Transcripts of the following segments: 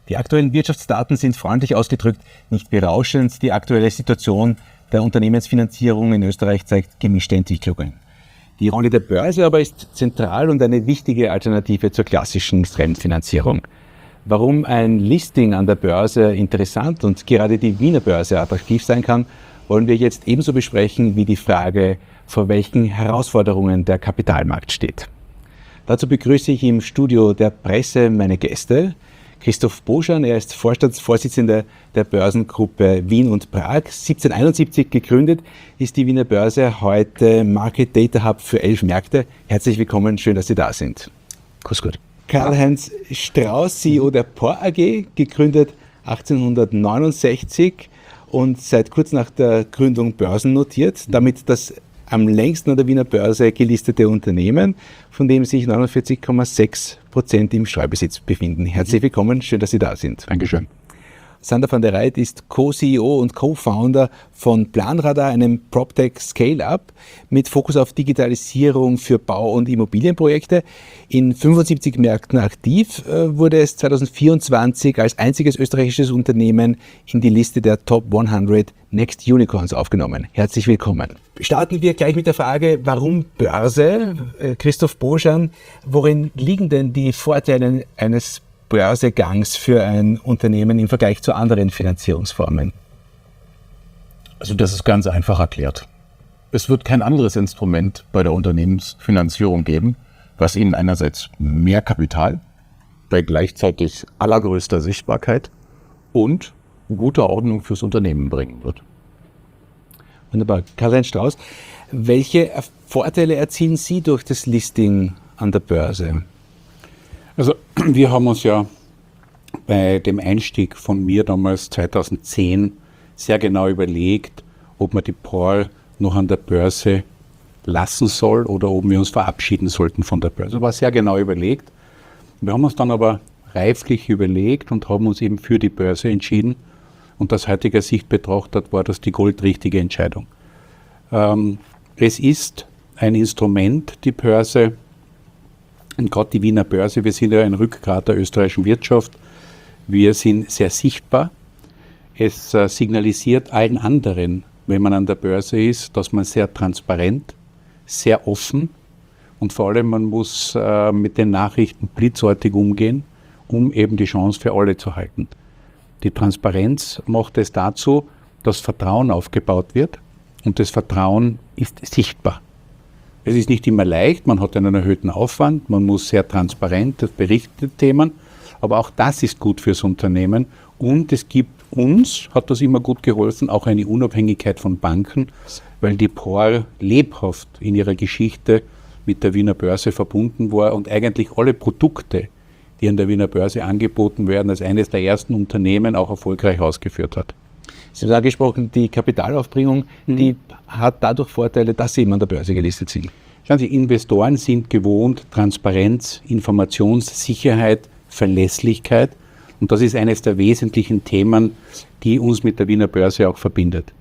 Die aktuellen Wirtschaftsdaten sind freundlich ausgedrückt nicht berauschend. Die aktuelle Situation der Unternehmensfinanzierung in Österreich zeigt gemischte Entwicklungen. Die Rolle der Börse aber ist zentral und eine wichtige Alternative zur klassischen Fremdfinanzierung. Warum ein Listing an der Börse interessant und gerade die Wiener Börse attraktiv sein kann, wollen wir jetzt ebenso besprechen wie die Frage, vor welchen Herausforderungen der Kapitalmarkt steht. Dazu begrüße ich im Studio der Presse meine Gäste. Christoph Boschan, er ist Vorstandsvorsitzender der Börsengruppe Wien und Prag. 1771 gegründet ist die Wiener Börse, heute Market Data Hub für 11 Märkte. Herzlich willkommen, schön, dass Sie da sind. Grüß Gott. Karl-Heinz Strauß, CEO der POR AG, gegründet 1869 und seit kurz nach der Gründung börsennotiert, damit das am längsten an der Wiener Börse gelistete Unternehmen, von dem sich 49,6% im Streubesitz befinden. Herzlich willkommen, schön, dass Sie da sind. Dankeschön. Sander van der Reit ist Co-CEO und Co-Founder von Planradar, einem PropTech Scale-Up mit Fokus auf Digitalisierung für Bau- und Immobilienprojekte. In 75 Märkten aktiv, wurde es 2024 als einziges österreichisches Unternehmen in die Liste der Top 100 Next Unicorns aufgenommen. Herzlich willkommen. Starten wir gleich mit der Frage, warum Börse? Christoph Boschan, worin liegen denn die Vorteile eines Börsegangs für ein Unternehmen im Vergleich zu anderen Finanzierungsformen? Also das ist ganz einfach erklärt. Es wird kein anderes Instrument bei der Unternehmensfinanzierung geben, was Ihnen einerseits mehr Kapital bei gleichzeitig allergrößter Sichtbarkeit und gute Ordnung fürs Unternehmen bringen wird. Wunderbar. Karl-Heinz Strauß, welche Vorteile erzielen Sie durch das Listing an der Börse? Also wir haben uns ja bei dem Einstieg von mir damals 2010 sehr genau überlegt, ob wir die POR noch an der Börse lassen soll oder ob wir uns verabschieden sollten von der Börse. Das war sehr genau überlegt. Wir haben uns dann aber reiflich überlegt und haben uns eben für die Börse entschieden. Und aus heutiger Sicht betrachtet war das die goldrichtige Entscheidung. Es ist ein Instrument, die Börse, und gerade die Wiener Börse, wir sind ja ein Rückgrat der österreichischen Wirtschaft. Wir sind sehr sichtbar. Es signalisiert allen anderen, wenn man an der Börse ist, dass man sehr transparent, sehr offen und vor allem man muss mit den Nachrichten blitzartig umgehen, um eben die Chance für alle zu halten. Die Transparenz macht es dazu, dass Vertrauen aufgebaut wird und das Vertrauen ist sichtbar. Es ist nicht immer leicht, man hat einen erhöhten Aufwand, man muss sehr transparent berichten Themen, aber auch das ist gut fürs Unternehmen und es gibt uns, hat das immer gut geholfen, auch eine Unabhängigkeit von Banken, weil die POR lebhaft in ihrer Geschichte mit der Wiener Börse verbunden war und eigentlich alle Produkte, die an der Wiener Börse angeboten werden, als eines der ersten Unternehmen auch erfolgreich ausgeführt hat. Sie haben angesprochen, die Kapitalaufbringung, die hat dadurch Vorteile, dass Sie eben an der Börse gelistet sind. Schauen Sie, Investoren sind gewohnt, Transparenz, Informationssicherheit, Verlässlichkeit. Und das ist eines der wesentlichen Themen, die uns mit der Wiener Börse auch verbindet.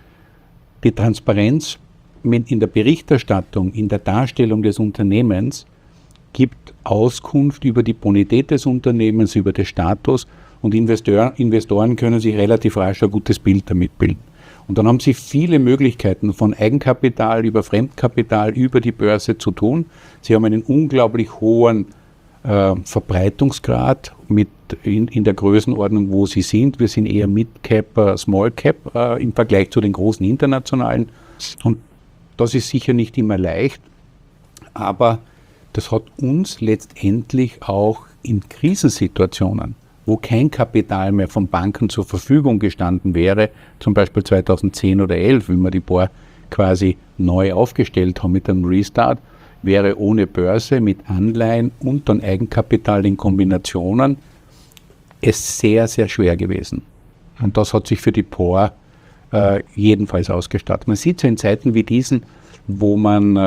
Die Transparenz in der Berichterstattung, in der Darstellung des Unternehmens gibt Auskunft über die Bonität des Unternehmens, über den Status und Investoren können sich relativ rasch ein gutes Bild damit bilden. Und dann haben sie viele Möglichkeiten von Eigenkapital über Fremdkapital über die Börse zu tun. Sie haben einen unglaublich hohen Verbreitungsgrad in der Größenordnung, wo sie sind. Wir sind eher Mid-Cap, Small-Cap im Vergleich zu den großen internationalen. Und das ist sicher nicht immer leicht, aber das hat uns letztendlich auch in Krisensituationen, wo kein Kapital mehr von Banken zur Verfügung gestanden wäre, zum Beispiel 2010 oder 2011, wie wir die POR quasi neu aufgestellt haben mit einem Restart, wäre ohne Börse mit Anleihen und dann Eigenkapital in Kombinationen es sehr, sehr schwer gewesen. Und das hat sich für die POR jedenfalls ausgestattet. Man sieht so in Zeiten wie diesen, wo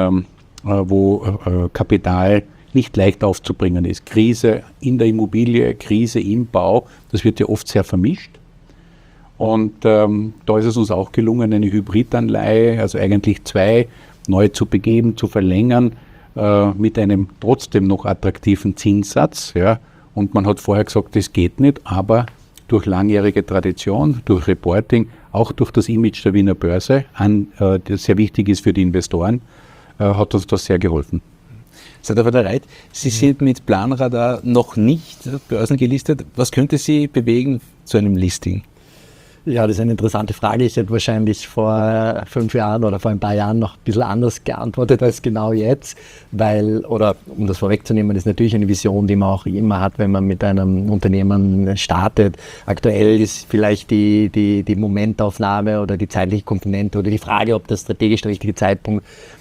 Kapital nicht leicht aufzubringen ist. Krise in der Immobilie, Krise im Bau, das wird ja oft sehr vermischt. Und da ist es uns auch gelungen, eine Hybridanleihe, also eigentlich zwei, neu zu begeben, zu verlängern, mit einem trotzdem noch attraktiven Zinssatz, ja, Und man hat vorher gesagt, das geht nicht, aber durch langjährige Tradition, durch Reporting, auch durch das Image der Wiener Börse, das sehr wichtig ist für die Investoren, hat uns das sehr geholfen. Seid ihr bereit? Sie sind mit Planradar noch nicht börsengelistet. Was könnte Sie bewegen zu einem Listing? Ja, das ist eine interessante Frage. Ich hätte wahrscheinlich vor 5 Jahren oder vor ein paar Jahren noch ein bisschen anders geantwortet als genau jetzt, oder um das vorwegzunehmen, das ist natürlich eine Vision, die man auch immer hat, wenn man mit einem Unternehmen startet. Aktuell ist vielleicht die Momentaufnahme oder die zeitliche Komponente oder die Frage, ob das strategisch der richtige Zeitpunkt,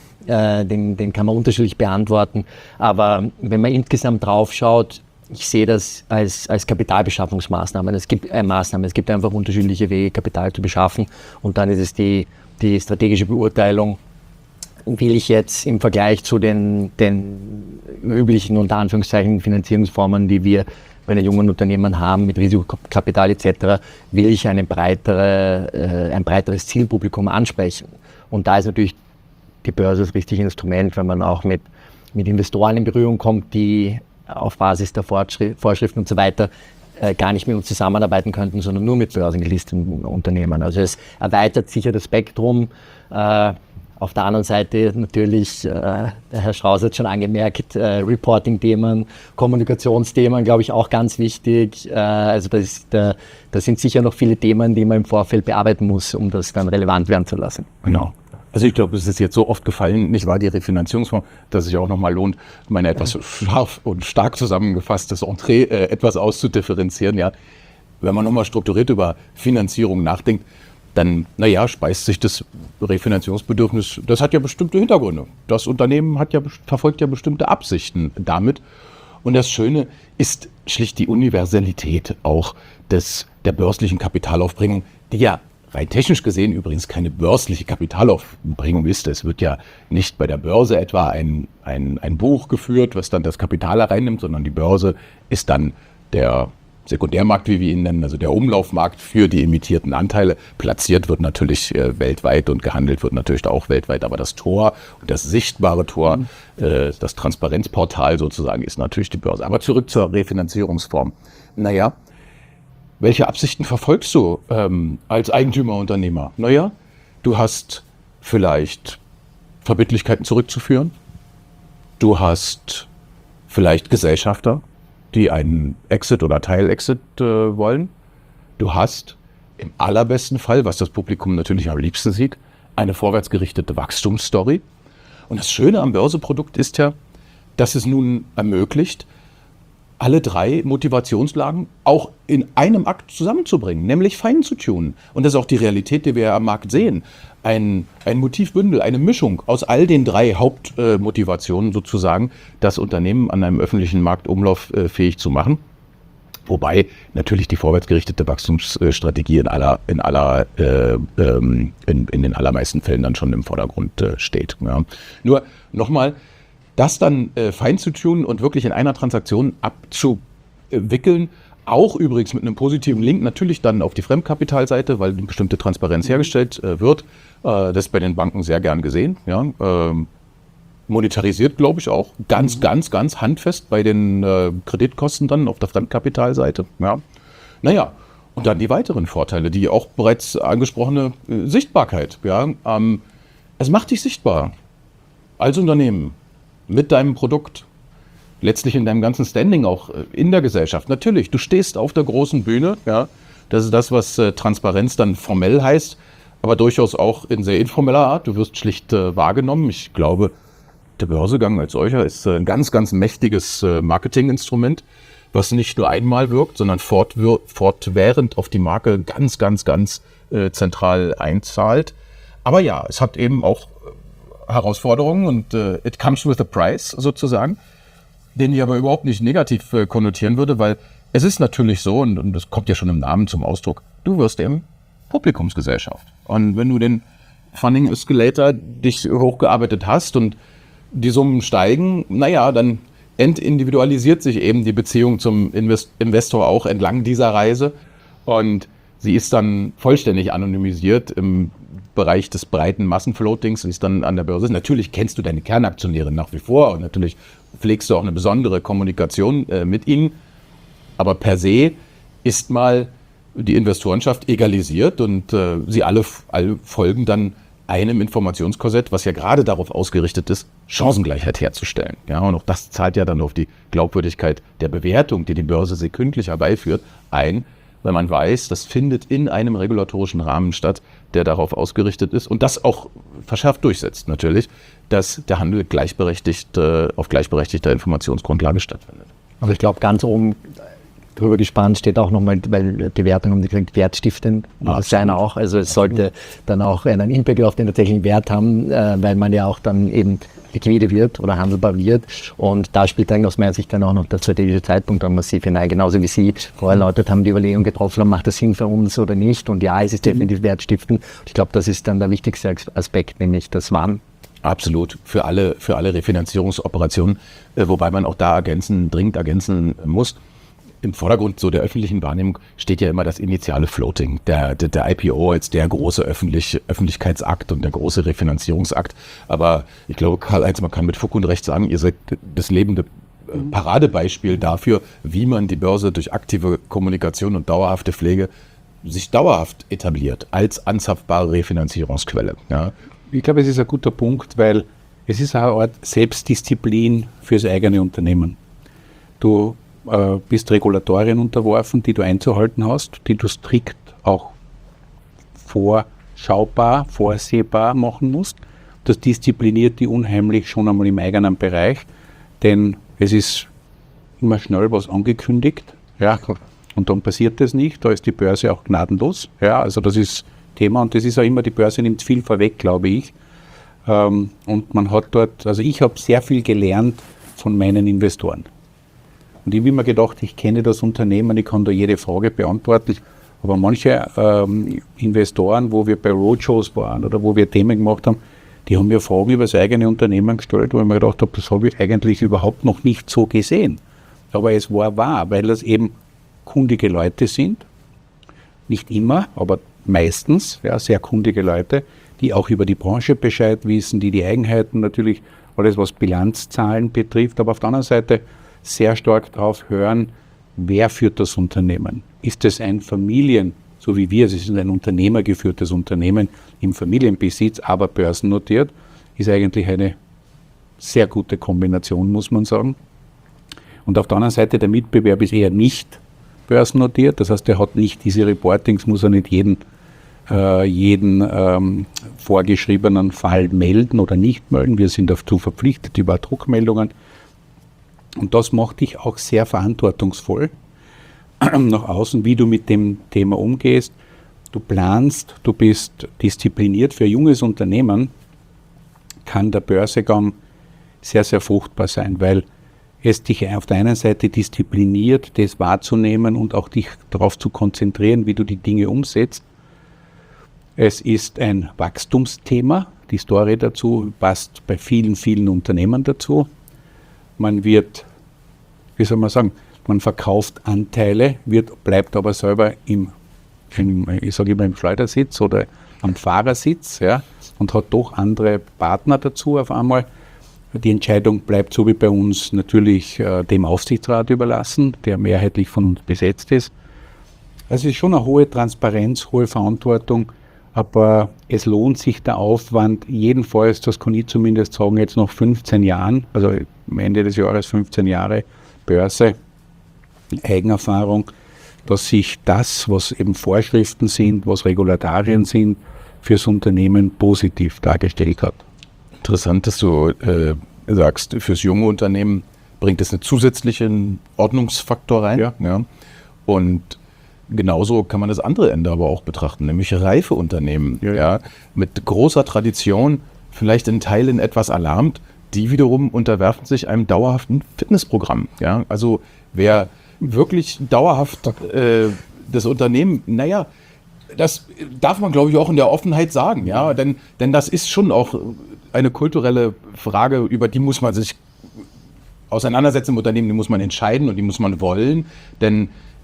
den kann man unterschiedlich beantworten. Aber wenn man insgesamt drauf schaut, ich sehe das als Kapitalbeschaffungsmaßnahme. Es gibt einfach unterschiedliche Wege, Kapital zu beschaffen. Und dann ist es die strategische Beurteilung, will ich jetzt im Vergleich zu den üblichen, unter Anführungszeichen, Finanzierungsformen, die wir bei den jungen Unternehmen haben, mit Risikokapital etc., will ich ein breiteres Zielpublikum ansprechen. Und da ist natürlich die Börse das richtige Instrument, wenn man auch mit Investoren in Berührung kommt, die auf Basis der Vorschriften und so weiter gar nicht mit uns zusammenarbeiten könnten, sondern nur mit börsengelisteten Unternehmen. Also es erweitert sicher das Spektrum. Auf der anderen Seite natürlich, der Herr Strauß hat schon angemerkt, Reporting-Themen, Kommunikationsthemen, glaube ich, auch ganz wichtig. Also da sind sicher noch viele Themen, die man im Vorfeld bearbeiten muss, um das dann relevant werden zu lassen. Genau. Also ich glaube, es ist jetzt so oft gefallen, nicht wahr, die Refinanzierungsfonds, dass es sich auch nochmal lohnt, meine etwas scharf und stark zusammengefasstes Entree etwas auszudifferenzieren. Ja. Wenn man nochmal strukturiert über Finanzierung nachdenkt, dann, speist sich das Refinanzierungsbedürfnis, das hat ja bestimmte Hintergründe. Das Unternehmen verfolgt ja bestimmte Absichten damit. Und das Schöne ist schlicht die Universalität auch der börslichen Kapitalaufbringung, die ja rein technisch gesehen übrigens keine börsliche Kapitalaufbringung ist. Es wird ja nicht bei der Börse etwa ein Buch geführt, was dann das Kapital hereinnimmt, sondern die Börse ist dann der Sekundärmarkt, wie wir ihn nennen, also der Umlaufmarkt für die emittierten Anteile. Platziert wird natürlich weltweit und gehandelt wird natürlich auch weltweit, aber das Tor und das sichtbare Tor, das Transparenzportal sozusagen, ist natürlich die Börse. Aber zurück zur Refinanzierungsform. Welche Absichten verfolgst du als Eigentümerunternehmer? Du hast vielleicht Verbindlichkeiten zurückzuführen. Du hast vielleicht Gesellschafter, die einen Exit oder Teilexit wollen. Du hast im allerbesten Fall, was das Publikum natürlich am liebsten sieht, eine vorwärtsgerichtete Wachstumsstory. Und das Schöne am Börseprodukt ist ja, dass es nun ermöglicht, alle 3 Motivationslagen auch in einem Akt zusammenzubringen, nämlich fein zu tunen. Und das ist auch die Realität, die wir am Markt sehen. Ein Motivbündel, eine Mischung aus all den 3 Hauptmotivationen sozusagen, das Unternehmen an einem öffentlichen Markt umlauffähig zu machen. Wobei natürlich die vorwärtsgerichtete Wachstumsstrategie in den allermeisten Fällen dann schon im Vordergrund steht. Ja. Nur nochmal, das dann fein zu tunen und wirklich in einer Transaktion abzuwickeln, auch übrigens mit einem positiven Link natürlich dann auf die Fremdkapitalseite, weil eine bestimmte Transparenz hergestellt wird. Das ist bei den Banken sehr gern gesehen. Ja. Monetarisiert, glaube ich, auch ganz handfest bei den Kreditkosten dann auf der Fremdkapitalseite. Ja. Und dann die weiteren Vorteile, die auch bereits angesprochene Sichtbarkeit. Ja. Es macht dich sichtbar als Unternehmen mit deinem Produkt, letztlich in deinem ganzen Standing auch in der Gesellschaft. Natürlich, du stehst auf der großen Bühne, ja, das ist das, was Transparenz dann formell heißt, aber durchaus auch in sehr informeller Art. Du wirst schlicht wahrgenommen. Ich glaube, der Börsegang als solcher ist ein ganz mächtiges Marketinginstrument, was nicht nur einmal wirkt, sondern fortwährend auf die Marke ganz zentral einzahlt. Aber ja, es hat eben auch Herausforderungen und it comes with a price sozusagen, den ich aber überhaupt nicht negativ konnotieren würde, weil es ist natürlich so, und das kommt ja schon im Namen zum Ausdruck, du wirst eben Publikumsgesellschaft. Und wenn du den Funding Escalator dich hochgearbeitet hast und die Summen steigen, dann entindividualisiert sich eben die Beziehung zum Investor auch entlang dieser Reise und sie ist dann vollständig anonymisiert im Bereich des breiten Massenfloatings, ist dann an der Börse. Natürlich kennst du deine Kernaktionäre nach wie vor und natürlich pflegst du auch eine besondere Kommunikation mit ihnen. Aber per se ist mal die Investorenschaft egalisiert und sie alle folgen dann einem Informationskorsett, was ja gerade darauf ausgerichtet ist, Chancengleichheit herzustellen. Ja, und auch das zahlt ja dann auf die Glaubwürdigkeit der Bewertung, die die Börse sekündlich herbeiführt, ein, weil man weiß, das findet in einem regulatorischen Rahmen statt, der darauf ausgerichtet ist und das auch verschärft durchsetzt natürlich, dass der Handel auf gleichberechtigter Informationsgrundlage stattfindet. Aber ich glaube, ganz oben drüber gespannt steht auch nochmal, weil die Wertung, haben Sie gesagt, wertstiftend sein auch. Also es sollte dann auch einen Impact auf den tatsächlichen Wert haben, weil man ja auch dann eben liquide wird oder handelbar wird. Und da spielt dann aus meiner Sicht dann auch noch der strategische Zeitpunkt dann massiv hinein. Genauso wie Sie vorher erläutert haben, die Überlegung getroffen haben, macht das Sinn für uns oder nicht? Und ja, es ist definitiv wertstiftend. Ich glaube, das ist dann der wichtigste Aspekt, nämlich das Wann. Absolut, für alle Refinanzierungsoperationen, wobei man auch da dringend ergänzen muss. Im Vordergrund so der öffentlichen Wahrnehmung steht ja immer das initiale Floating, der IPO als der große Öffentlichkeitsakt und der große Refinanzierungsakt. Aber ich glaube, Karl-Heinz, man kann mit Fug und Recht sagen, ihr seid das lebende Paradebeispiel dafür, wie man die Börse durch aktive Kommunikation und dauerhafte Pflege sich dauerhaft etabliert als anzapfbare Refinanzierungsquelle. Ja. Ich glaube, es ist ein guter Punkt, weil es ist eine Art Selbstdisziplin fürs eigene Unternehmen. Du bist Regulatorien unterworfen, die du einzuhalten hast, die du strikt auch vorschaubar, vorsehbar machen musst. Das diszipliniert die unheimlich schon einmal im eigenen Bereich, denn es ist immer schnell was angekündigt, ja, und dann passiert das nicht, da ist die Börse auch gnadenlos, ja, also das ist Thema und das ist auch immer, die Börse nimmt viel vorweg, glaube ich, und man hat dort, also ich habe sehr viel gelernt von meinen Investoren. Und ich habe immer gedacht, ich kenne das Unternehmen, ich kann da jede Frage beantworten. Aber manche Investoren, wo wir bei Roadshows waren oder wo wir Themen gemacht haben, die haben mir Fragen über das eigene Unternehmen gestellt, wo ich mir gedacht habe, das habe ich eigentlich überhaupt noch nicht so gesehen. Aber es war wahr, weil das eben kundige Leute sind. Nicht immer, aber meistens, ja, sehr kundige Leute, die auch über die Branche Bescheid wissen, die Eigenheiten natürlich, alles was Bilanzzahlen betrifft, aber auf der anderen Seite sehr stark darauf hören, wer führt das Unternehmen. Ist es ein so wie wir, es ist ein unternehmergeführtes Unternehmen im Familienbesitz, aber börsennotiert, ist eigentlich eine sehr gute Kombination, muss man sagen. Und auf der anderen Seite, der Mitbewerb ist eher nicht börsennotiert, das heißt, er hat nicht diese Reportings, muss er nicht jeden vorgeschriebenen Fall melden oder nicht melden. Wir sind dazu verpflichtet über Druckmeldungen. Und das macht dich auch sehr verantwortungsvoll nach außen, wie du mit dem Thema umgehst. Du planst, du bist diszipliniert. Für ein junges Unternehmen kann der Börsegang sehr, sehr fruchtbar sein, weil es dich auf der einen Seite diszipliniert, das wahrzunehmen und auch dich darauf zu konzentrieren, wie du die Dinge umsetzt. Es ist ein Wachstumsthema. Die Story dazu passt bei vielen, vielen Unternehmen dazu. Man wird, wie soll man sagen, man verkauft Anteile, bleibt aber selber im Schleudersitz oder am Fahrersitz, ja, und hat doch andere Partner dazu auf einmal. Die Entscheidung bleibt so wie bei uns natürlich dem Aufsichtsrat überlassen, der mehrheitlich von uns besetzt ist. Also es ist schon eine hohe Transparenz, hohe Verantwortung, aber es lohnt sich der Aufwand, jedenfalls, das kann ich zumindest sagen, jetzt nach 15 Jahren, also am Ende des Jahres 15 Jahre Börse, Eigenerfahrung, dass sich das, was eben Vorschriften sind, was Regulatorien sind, fürs Unternehmen positiv dargestellt hat. Interessant, dass du sagst, fürs junge Unternehmen bringt es einen zusätzlichen Ordnungsfaktor rein. Ja. Ja. Und genauso kann man das andere Ende aber auch betrachten, nämlich reife Unternehmen, ja, mit großer Tradition, vielleicht in Teilen etwas erlahmt, die wiederum unterwerfen sich einem dauerhaften Fitnessprogramm. Ja. Also wer wirklich dauerhaft das Unternehmen, das darf man, glaube ich, auch in der Offenheit sagen, ja, denn das ist schon auch eine kulturelle Frage, über die muss man sich auseinandersetzen im Unternehmen, die muss man entscheiden und die muss man wollen, denn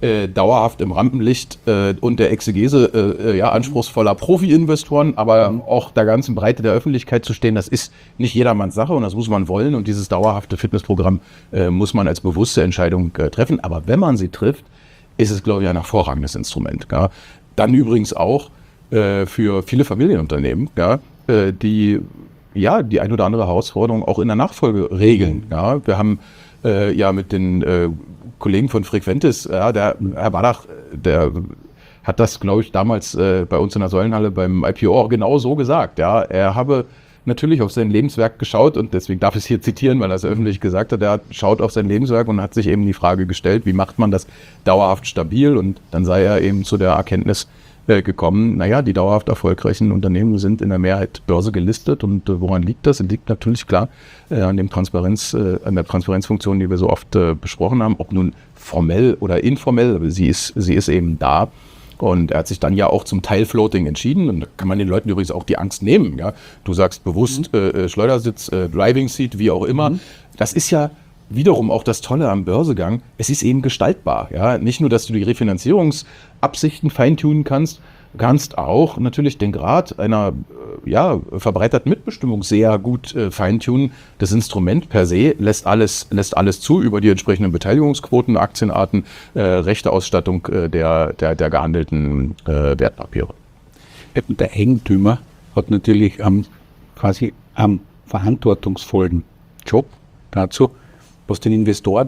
dauerhaft im Rampenlicht und der Exegese anspruchsvoller Profi-Investoren, aber auch der ganzen Breite der Öffentlichkeit zu stehen, das ist nicht jedermanns Sache und das muss man wollen und dieses dauerhafte Fitnessprogramm muss man als bewusste Entscheidung treffen. Aber wenn man sie trifft, ist es, glaube ich, ein hervorragendes Instrument. Ja. Dann übrigens auch für viele Familienunternehmen, ja, die die ein oder andere Herausforderung auch in der Nachfolge regeln. Ja. Wir haben mit den Kollegen von Frequentis, der Herr Badach, der hat das, glaube ich, damals bei uns in der Säulenhalle beim IPO auch genau so gesagt. Ja. Er habe natürlich auf sein Lebenswerk geschaut und deswegen darf ich es hier zitieren, weil er es öffentlich gesagt hat. Er schaut auf sein Lebenswerk und hat sich eben die Frage gestellt, wie macht man das dauerhaft stabil? Und dann sei er eben zu der Erkenntnis gekommen, die dauerhaft erfolgreichen Unternehmen sind in der Mehrheit Börse gelistet. Und woran liegt das? Es liegt natürlich klar an der Transparenzfunktion, die wir so oft besprochen haben, ob nun formell oder informell, aber sie ist eben da. Und er hat sich dann ja auch zum Teilfloating entschieden. Und da kann man den Leuten übrigens auch die Angst nehmen. Ja? Du sagst bewusst Schleudersitz, Driving Seat, wie auch immer. Das ist ja wiederum auch das Tolle am Börsegang. Es ist eben gestaltbar. Ja? Nicht nur, dass du die Refinanzierungsabsichten feintunen kannst auch natürlich den Grad einer verbreiterten Mitbestimmung sehr gut feintunen. Das Instrument per se lässt alles zu über die entsprechenden Beteiligungsquoten, Aktienarten, Rechteausstattung der gehandelten Wertpapiere. Der Eigentümer hat natürlich quasi am verantwortungsvollen Job dazu, was den Investoren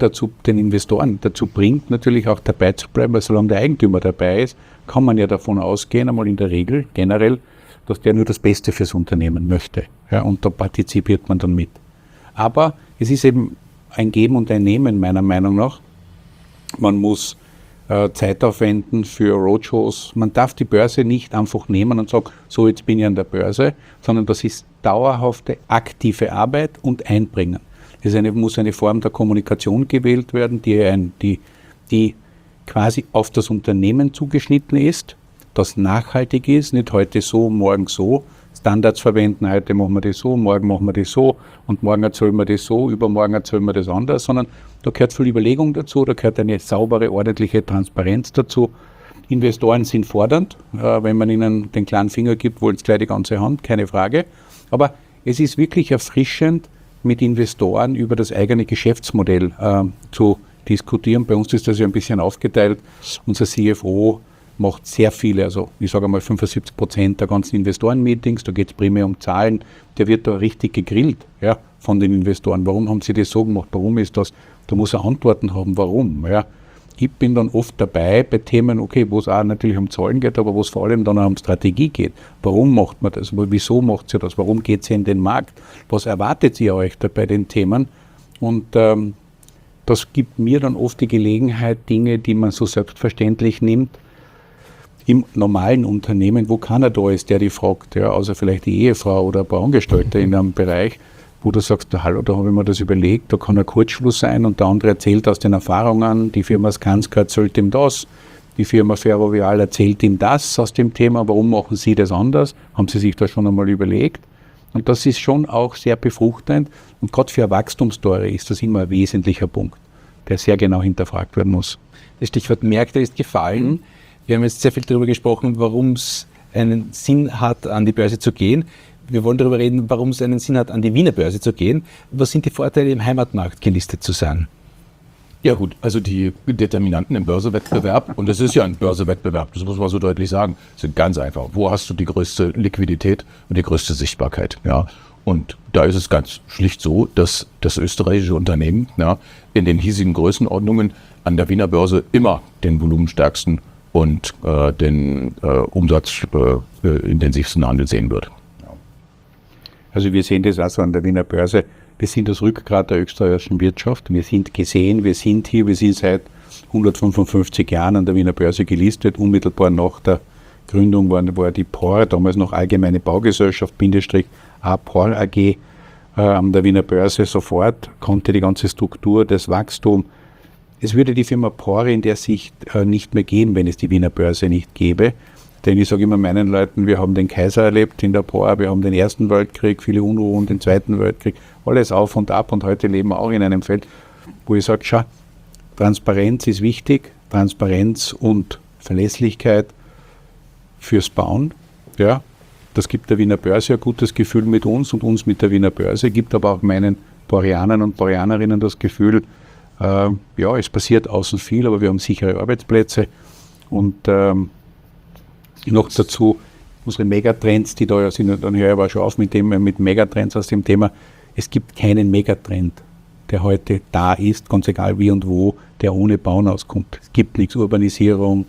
dazu bringt, natürlich auch dabei zu bleiben, weil solange der Eigentümer dabei ist, kann man ja davon ausgehen, einmal in der Regel, generell, dass der nur das Beste fürs Unternehmen möchte. Ja, und da partizipiert man dann mit. Aber es ist eben ein Geben und ein Nehmen, meiner Meinung nach. Man muss Zeit aufwenden für Roadshows. Man darf die Börse nicht einfach nehmen und sagen, so jetzt bin ich an der Börse, sondern das ist dauerhafte, aktive Arbeit und Einbringen. Es muss eine Form der Kommunikation gewählt werden, die quasi auf das Unternehmen zugeschnitten ist, das nachhaltig ist, nicht heute so, morgen so, Standards verwenden, heute machen wir das so, morgen machen wir das so und morgen erzählen wir das so, übermorgen erzählen wir das anders, sondern da gehört viel Überlegung dazu, da gehört eine saubere, ordentliche Transparenz dazu. Investoren sind fordernd, wenn man ihnen den kleinen Finger gibt, wollen sie gleich die ganze Hand, keine Frage, aber es ist wirklich erfrischend, mit Investoren über das eigene Geschäftsmodell zu diskutieren. Bei uns ist das ja ein bisschen aufgeteilt. Unser CFO macht sehr viele, also ich sage einmal 75% der ganzen Investoren-Meetings, da geht es primär um Zahlen, der wird da richtig gegrillt von den Investoren. Warum haben sie das so gemacht? Warum ist das? Da muss er Antworten haben, warum. Ja. Ich bin dann oft dabei bei Themen, okay, wo es auch natürlich um Zahlen geht, aber wo es vor allem dann auch um Strategie geht. Warum macht man das? Wieso macht sie das? Warum geht sie in den Markt? Was erwartet ihr euch da bei den Themen? Und das gibt mir dann oft die Gelegenheit, Dinge, die man so selbstverständlich nimmt, im normalen Unternehmen, wo keiner da ist, der die fragt, außer vielleicht die Ehefrau oder ein paar Angestellte in einem Bereich, wo du sagst, hallo, da habe ich mir das überlegt, da kann ein Kurzschluss sein und der andere erzählt aus den Erfahrungen, die Firma Skanska erzählt ihm das, die Firma Ferrovial erzählt ihm das aus dem Thema, warum machen sie das anders, haben sie sich das schon einmal überlegt und das ist schon auch sehr befruchtend und gerade für Wachstumstore ist das immer ein wesentlicher Punkt, der sehr genau hinterfragt werden muss. Das Stichwort Märkte ist gefallen. Wir haben jetzt sehr viel darüber gesprochen, warum es einen Sinn hat, an die Börse zu gehen. Wir wollen darüber reden, warum es einen Sinn hat, an die Wiener Börse zu gehen. Was sind die Vorteile, im Heimatmarkt gelistet zu sein? Ja gut, also die Determinanten im Börsewettbewerb, und es ist ja ein Börsewettbewerb, das muss man so deutlich sagen, sind ganz einfach. Wo hast du die größte Liquidität und die größte Sichtbarkeit? Ja? Und da ist es ganz schlicht so, dass das österreichische Unternehmen in den hiesigen Größenordnungen an der Wiener Börse immer den volumenstärksten und den umsatzintensivsten Handel sehen wird. Also wir sehen das also an der Wiener Börse. Wir sind das Rückgrat der österreichischen Wirtschaft. Wir sind gesehen, wir sind hier, wir sind seit 155 Jahren an der Wiener Börse gelistet. Unmittelbar nach der Gründung war die POR, damals noch Allgemeine Baugesellschaft, POR AG, an der Wiener Börse sofort, konnte die ganze Struktur, das Wachstum. Es würde die Firma POR in der Sicht nicht mehr geben, wenn es die Wiener Börse nicht gäbe. Denn ich sage immer meinen Leuten, wir haben den Kaiser erlebt in der POR, wir haben den Ersten Weltkrieg, viele Unruhen, den Zweiten Weltkrieg, alles auf und ab und heute leben wir auch in einem Feld, wo ich sage, schau, Transparenz ist wichtig, Transparenz und Verlässlichkeit fürs Bauen. Ja, das gibt der Wiener Börse ein gutes Gefühl mit uns und uns mit der Wiener Börse, gibt aber auch meinen Boreanern und Boreanerinnen das Gefühl, ja, es passiert außen viel, aber wir haben sichere Arbeitsplätze und noch dazu unsere Megatrends, die da ja sind, dann höre ich aber schon auf mit Megatrends aus dem Thema. Es gibt keinen Megatrend, der heute da ist, ganz egal wie und wo, der ohne Bauen auskommt. Es gibt nichts, Urbanisierung,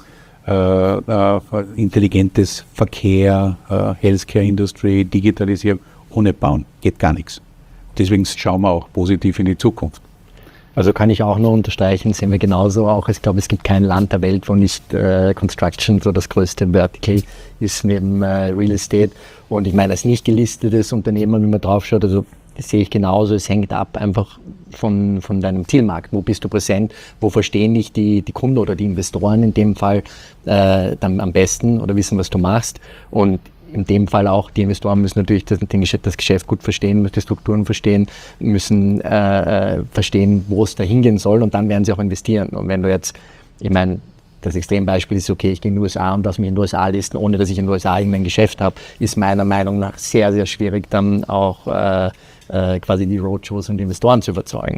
intelligentes Verkehr, Healthcare-Industrie, Digitalisierung, ohne Bauen geht gar nichts. Deswegen schauen wir auch positiv in die Zukunft. Also kann ich auch nur unterstreichen, sehen wir genauso auch. Ich glaube, es gibt kein Land der Welt, wo nicht Construction so das größte Vertical ist neben Real Estate. Und ich meine, als nicht gelistetes Unternehmen, wenn man drauf schaut, also das sehe ich genauso, es hängt ab einfach von deinem Zielmarkt. Wo bist du präsent? Wo verstehen dich die Kunden oder die Investoren in dem Fall dann am besten oder wissen, was du machst? Und in dem Fall auch, die Investoren müssen natürlich das Geschäft gut verstehen, müssen die Strukturen verstehen, müssen verstehen, wo es da hingehen soll und dann werden sie auch investieren. Und wenn du jetzt, ich meine, das Extrembeispiel ist, okay, ich gehe in die USA und lasse mich in den USA listen, ohne dass ich in den USA irgendein Geschäft habe, ist meiner Meinung nach sehr, sehr schwierig, dann auch quasi die Roadshows und die Investoren zu überzeugen.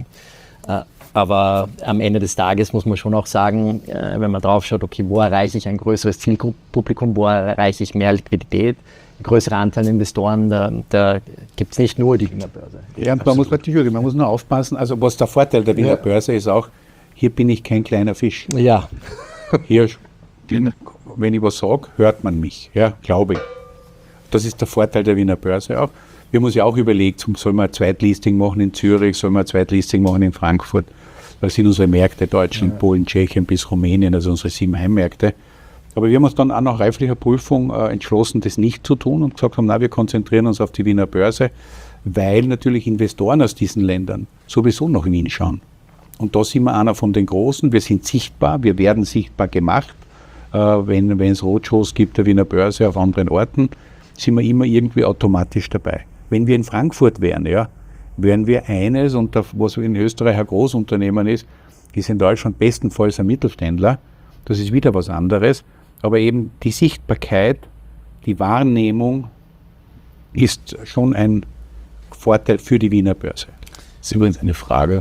Aber am Ende des Tages muss man schon auch sagen, wenn man drauf schaut, okay, wo erreiche ich ein größeres Zielpublikum, wo erreiche ich mehr Liquidität, ein größerer Anteil an Investoren, da gibt es nicht nur die Wiener Börse. Ja, und man muss nur aufpassen, also was der Vorteil der Wiener Börse ist auch, hier bin ich kein kleiner Fisch. Ja. Hier, wenn ich was sage, hört man mich, ja, glaube ich. Das ist der Vorteil der Wiener Börse auch. Wir haben uns ja auch überlegt, soll man ein Zweitlisting machen in Zürich, soll man ein Zweitlisting machen in Frankfurt. Das sind unsere Märkte, Deutschland, Polen, Tschechien bis Rumänien, also unsere 7 Heimmärkte. Aber wir haben uns dann auch nach reiflicher Prüfung entschlossen, das nicht zu tun und gesagt haben, na, wir konzentrieren uns auf die Wiener Börse, weil natürlich Investoren aus diesen Ländern sowieso nach Wien schauen. Und da sind wir einer von den Großen, wir sind sichtbar, wir werden sichtbar gemacht. Wenn es Roadshows gibt der Wiener Börse auf anderen Orten, sind wir immer irgendwie automatisch dabei. Wenn wir in Frankfurt wären, ja, wären wir eines, und was in Österreich ein Großunternehmen ist in Deutschland bestenfalls ein Mittelständler. Das ist wieder was anderes. Aber eben die Sichtbarkeit, die Wahrnehmung ist schon ein Vorteil für die Wiener Börse. Das ist übrigens eine Frage,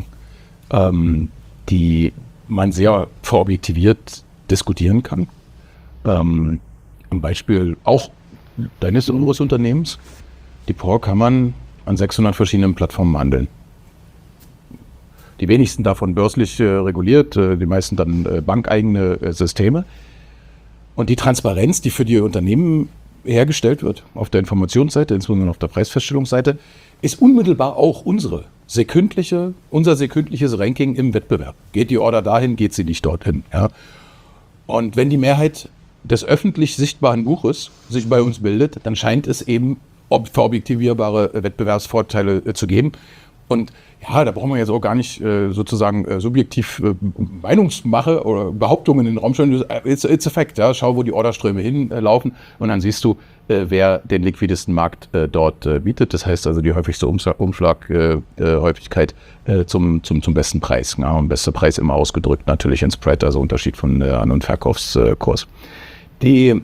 die man sehr verobjektiviert diskutieren kann. Am Beispiel auch deines unseres Unternehmens. Die POR kann man an 600 verschiedenen Plattformen handeln. Die wenigsten davon börslich reguliert, die meisten dann bankeigene Systeme. Und die Transparenz, die für die Unternehmen hergestellt wird, auf der Informationsseite, insbesondere auf der Preisfeststellungsseite, ist unmittelbar auch unser sekündliches Ranking im Wettbewerb. Geht die Order dahin, geht sie nicht dorthin. Ja? Und wenn die Mehrheit des öffentlich sichtbaren Buches sich bei uns bildet, dann scheint es eben verobjektivierbare Wettbewerbsvorteile zu geben. Und ja, da brauchen wir jetzt auch gar nicht sozusagen subjektiv Meinungsmache oder Behauptungen in den Raum stellen. It's a fact, ja. Schau, wo die Orderströme hinlaufen und dann siehst du, wer den liquidesten Markt dort bietet. Das heißt also die häufigste Umschlaghäufigkeit zum besten Preis. Ja, und bester Preis immer ausgedrückt natürlich in Spread, also Unterschied von An- und Verkaufskurs. Die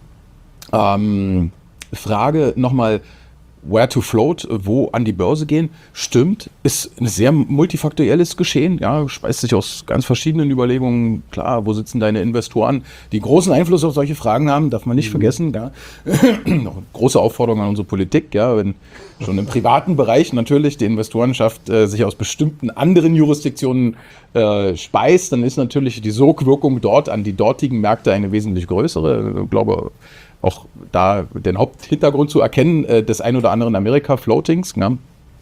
Frage nochmal, where to float, wo an die Börse gehen, stimmt, ist ein sehr multifaktorielles Geschehen, ja, speist sich aus ganz verschiedenen Überlegungen, klar, wo sitzen deine Investoren, die großen Einfluss auf solche Fragen haben, darf man nicht vergessen, ja. Noch eine große Aufforderung an unsere Politik, ja, wenn schon im privaten Bereich natürlich die Investorenschaft sich aus bestimmten anderen Jurisdiktionen speist, dann ist natürlich die Sogwirkung dort an die dortigen Märkte eine wesentlich größere, ich glaube, auch da den Haupthintergrund zu erkennen, des ein oder anderen Amerika-Floatings. Ne?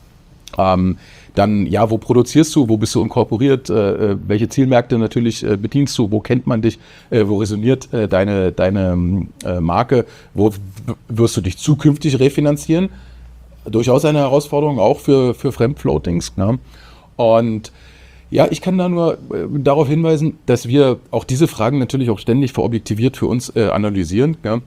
Dann, ja, wo produzierst du, wo bist du inkorporiert, welche Zielmärkte natürlich bedienst du, wo kennt man dich, wo resoniert deine Marke, wo wirst du dich zukünftig refinanzieren? Durchaus eine Herausforderung auch für Fremdfloatings. Ne? Und ja, ich kann da nur darauf hinweisen, dass wir auch diese Fragen natürlich auch ständig verobjektiviert für uns analysieren. Ja?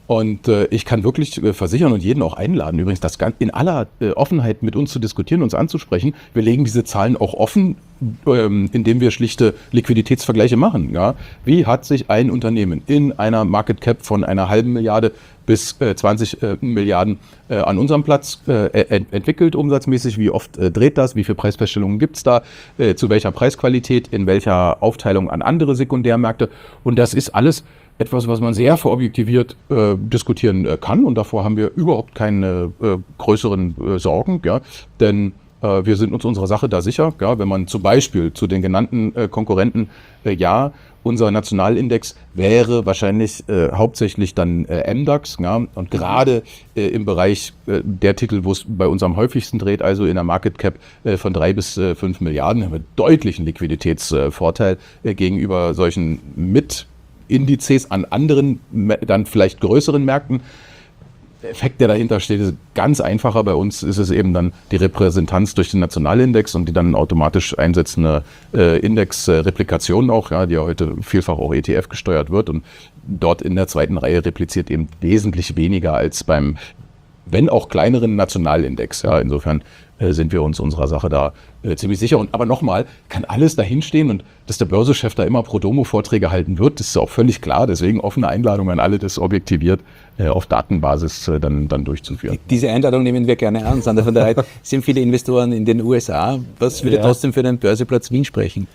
Und ich kann wirklich versichern und jeden auch einladen, übrigens das in aller Offenheit mit uns zu diskutieren, uns anzusprechen. Wir legen diese Zahlen auch offen, indem wir schlichte Liquiditätsvergleiche machen. Ja? Wie hat sich ein Unternehmen in einer Market Cap von einer halben Milliarde bis 20 Milliarden an unserem Platz entwickelt, umsatzmäßig? Wie oft dreht das? Wie viele Preisfeststellungen gibt es da? Zu welcher Preisqualität? In welcher Aufteilung an andere Sekundärmärkte? Und das ist alles etwas, was man sehr verobjektiviert diskutieren kann. Und davor haben wir überhaupt keine größeren Sorgen. Ja? Denn wir sind uns unserer Sache da sicher. Ja? Wenn man zum Beispiel zu den genannten Konkurrenten, unser Nationalindex wäre wahrscheinlich hauptsächlich dann MDAX. Ja? Und gerade im Bereich der Titel, wo es bei uns am häufigsten dreht, also in der Market Cap von 3 bis 5 Milliarden, haben wir deutlichen Liquiditätsvorteil gegenüber solchen Indizes an anderen, dann vielleicht größeren Märkten. Der Effekt, der dahinter steht, ist ganz einfacher. Bei uns ist es eben dann die Repräsentanz durch den Nationalindex und die dann automatisch einsetzende Indexreplikation auch, ja, die ja heute vielfach auch ETF gesteuert wird und dort in der zweiten Reihe repliziert eben wesentlich weniger als beim, wenn auch kleineren Nationalindex. Ja, insofern sind wir uns unserer Sache da ziemlich sicher. Aber nochmal, kann alles dahinstehen und dass der Börsechef da immer Pro-Domo-Vorträge halten wird, das ist auch völlig klar. Deswegen offene Einladung an alle, das objektiviert auf Datenbasis dann durchzuführen. Diese Einladung nehmen wir gerne an. Sander von der Reit, es sind viele Investoren in den USA. Was würde trotzdem für den Börseplatz Wien sprechen?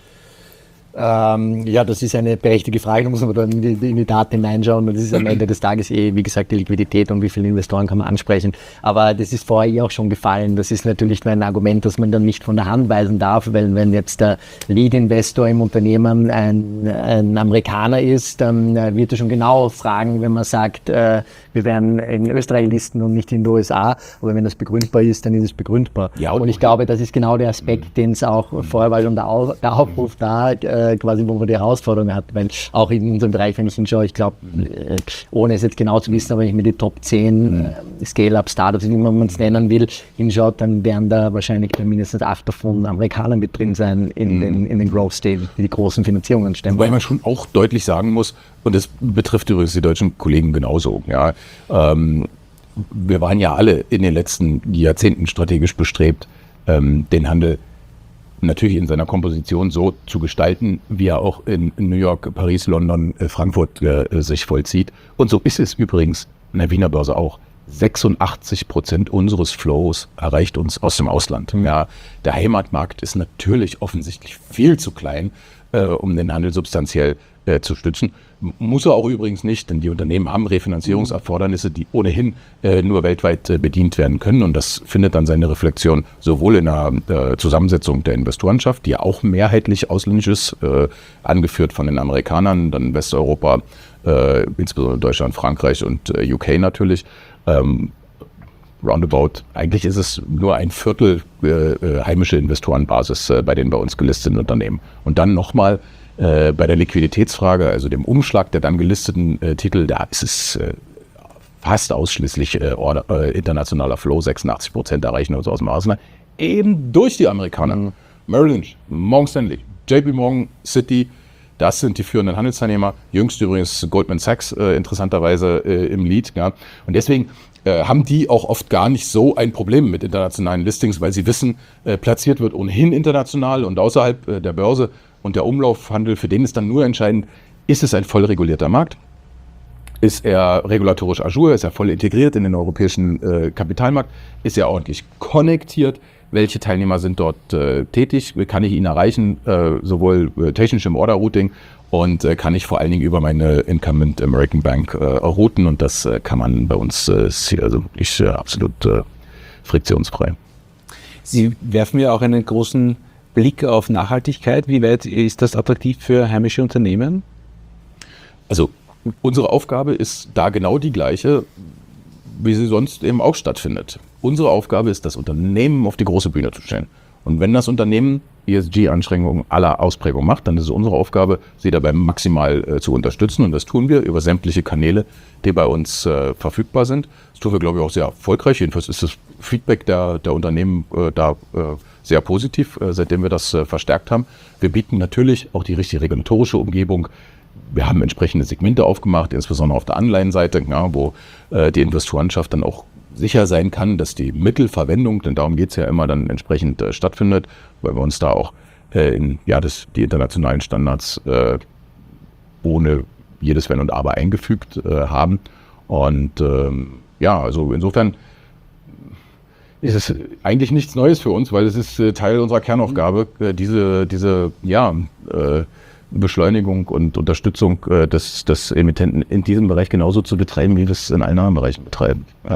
Ja, das ist eine berechtigte Frage, da muss man dann in die Daten hineinschauen und das ist am Ende des Tages wie gesagt, die Liquidität und wie viele Investoren kann man ansprechen. Aber das ist vorher auch schon gefallen. Das ist natürlich ein Argument, das man dann nicht von der Hand weisen darf, weil wenn jetzt der Lead-Investor im Unternehmen ein Amerikaner ist, dann wird er schon genau fragen, wenn man sagt, wir werden in Österreich listen und nicht in den USA. Aber wenn das begründbar ist, dann ist es begründbar. Ja, und ich glaube, das ist genau der Aspekt, den es auch vorher war schon der Aufruf da, quasi, wo man die Herausforderung hat, weil auch in unserem Bereich, wenn ich hinschaue, ich glaube, ohne es jetzt genau zu wissen, aber wenn ich mir die Top 10 Scale-Up-Startups, wie man es nennen will, hinschaut, dann werden da wahrscheinlich mindestens 8 davon Amerikaner mit drin sein in den Growth-Stage, die großen Finanzierungen stemmen. Wobei man schon auch deutlich sagen muss, und das betrifft übrigens die deutschen Kollegen genauso, ja, wir waren ja alle in den letzten Jahrzehnten strategisch bestrebt, den Handel natürlich in seiner Komposition so zu gestalten, wie er auch in New York, Paris, London, Frankfurt sich vollzieht. Und so ist es übrigens an der Wiener Börse auch. 86% unseres Flows erreicht uns aus dem Ausland. Ja, der Heimatmarkt ist natürlich offensichtlich viel zu klein, um den Handel substanziell zu stützen. Muss er auch übrigens nicht, denn die Unternehmen haben Refinanzierungserfordernisse, die ohnehin nur weltweit bedient werden können. Und das findet dann seine Reflexion sowohl in der Zusammensetzung der Investorenschaft, die ja auch mehrheitlich ausländisch ist, angeführt von den Amerikanern, dann Westeuropa, insbesondere Deutschland, Frankreich und UK natürlich. Roundabout, eigentlich ist es nur ein Viertel heimische Investorenbasis bei den bei uns gelisteten Unternehmen. Und dann nochmal bei der Liquiditätsfrage, also dem Umschlag der dann gelisteten Titel, da ist es fast ausschließlich internationaler Flow, 86% erreichen uns aus dem Ausland, eben durch die Amerikaner. Merrill Lynch, Morgan Stanley, JP Morgan, Citi, das sind die führenden Handelsteilnehmer. Jüngst übrigens Goldman Sachs interessanterweise im Lead. Ja. Und deswegen haben die auch oft gar nicht so ein Problem mit internationalen Listings, weil sie wissen, platziert wird ohnehin international und außerhalb der Börse und der Umlaufhandel, für den ist dann nur entscheidend, ist es ein voll regulierter Markt? Ist er regulatorisch ajour? Ist er voll integriert in den europäischen Kapitalmarkt? Ist er ordentlich konnektiert? Welche Teilnehmer sind dort tätig? Kann ich ihn erreichen, sowohl technisch im Order-Routing und kann ich vor allen Dingen über meine Incumbent American Bank routen? Und das kann man bei uns also wirklich absolut friktionsfrei. Sie werfen ja auch einen großen Blick auf Nachhaltigkeit. Wie weit ist das attraktiv für heimische Unternehmen? Also unsere Aufgabe ist da genau die gleiche, wie sie sonst eben auch stattfindet. Unsere Aufgabe ist, das Unternehmen auf die große Bühne zu stellen. Und wenn das Unternehmen ESG-Anstrengungen aller Ausprägung macht, dann ist es unsere Aufgabe, sie dabei maximal zu unterstützen. Und das tun wir über sämtliche Kanäle, die bei uns verfügbar sind. Das tun wir, glaube ich, auch sehr erfolgreich. Jedenfalls ist das Feedback der Unternehmen da sehr positiv, seitdem wir das verstärkt haben. Wir bieten natürlich auch die richtige regulatorische Umgebung, wir haben entsprechende Segmente aufgemacht, insbesondere auf der Anleihenseite, ja, wo die Investorenschaft dann auch sicher sein kann, dass die Mittelverwendung, denn darum geht es ja immer, dann entsprechend stattfindet, weil wir uns da auch die internationalen Standards ohne jedes Wenn und Aber eingefügt haben. Und also insofern ist es eigentlich nichts Neues für uns, weil es ist Teil unserer Kernaufgabe, diese Beschleunigung und Unterstützung des Emittenten in diesem Bereich genauso zu betreiben, wie wir es in allen anderen Bereichen betreiben. Ja.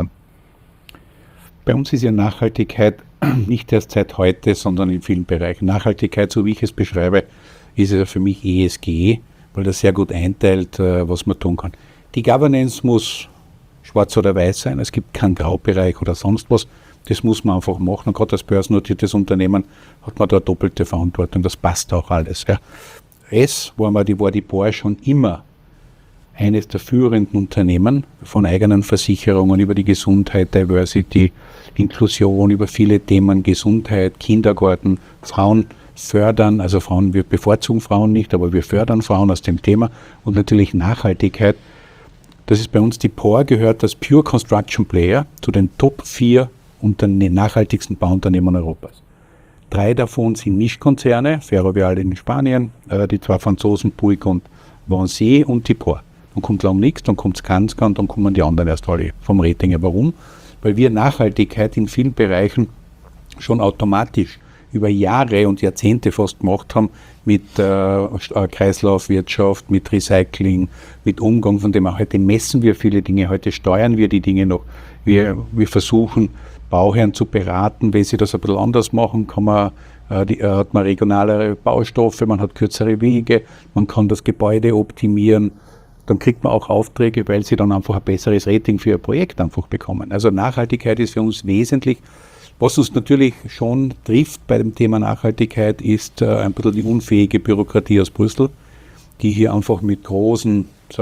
Bei uns ist ja Nachhaltigkeit nicht erst seit heute, sondern in vielen Bereichen. Nachhaltigkeit, so wie ich es beschreibe, ist ja für mich ESG, weil das sehr gut einteilt, was man tun kann. Die Governance muss schwarz oder weiß sein, es gibt keinen Graubereich oder sonst was. Das muss man einfach machen. Und gerade als börsennotiertes Unternehmen hat man da doppelte Verantwortung. Das passt auch alles. Ja. War die POR schon immer eines der führenden Unternehmen von eigenen Versicherungen über die Gesundheit, Diversity, Inklusion, über viele Themen, Gesundheit, Kindergarten, Frauen fördern, also wir bevorzugen Frauen nicht, aber wir fördern Frauen aus dem Thema und natürlich Nachhaltigkeit. Das ist bei uns, die POR gehört als Pure Construction Player zu den Top 4 nachhaltigsten Bauunternehmen Europas. 3 davon sind Mischkonzerne, Ferrovial in Spanien, die 2 Franzosen, Bouygues und Vinci und die POR. Dann kommt lang nichts, dann kommt Skanska und dann kommen die anderen erst alle vom Rating. Warum? Weil wir Nachhaltigkeit in vielen Bereichen schon automatisch über Jahre und Jahrzehnte fast gemacht haben mit Kreislaufwirtschaft, mit Recycling, mit Umgang, von dem auch heute messen wir viele Dinge, heute steuern wir die Dinge noch. Wir versuchen, Bauherren zu beraten, wenn sie das ein bisschen anders machen, hat man regionalere Baustoffe, man hat kürzere Wege, man kann das Gebäude optimieren, dann kriegt man auch Aufträge, weil sie dann einfach ein besseres Rating für ihr Projekt einfach bekommen. Also Nachhaltigkeit ist für uns wesentlich. Was uns natürlich schon trifft bei dem Thema Nachhaltigkeit ist ein bisschen die unfähige Bürokratie aus Brüssel, die hier einfach mit großen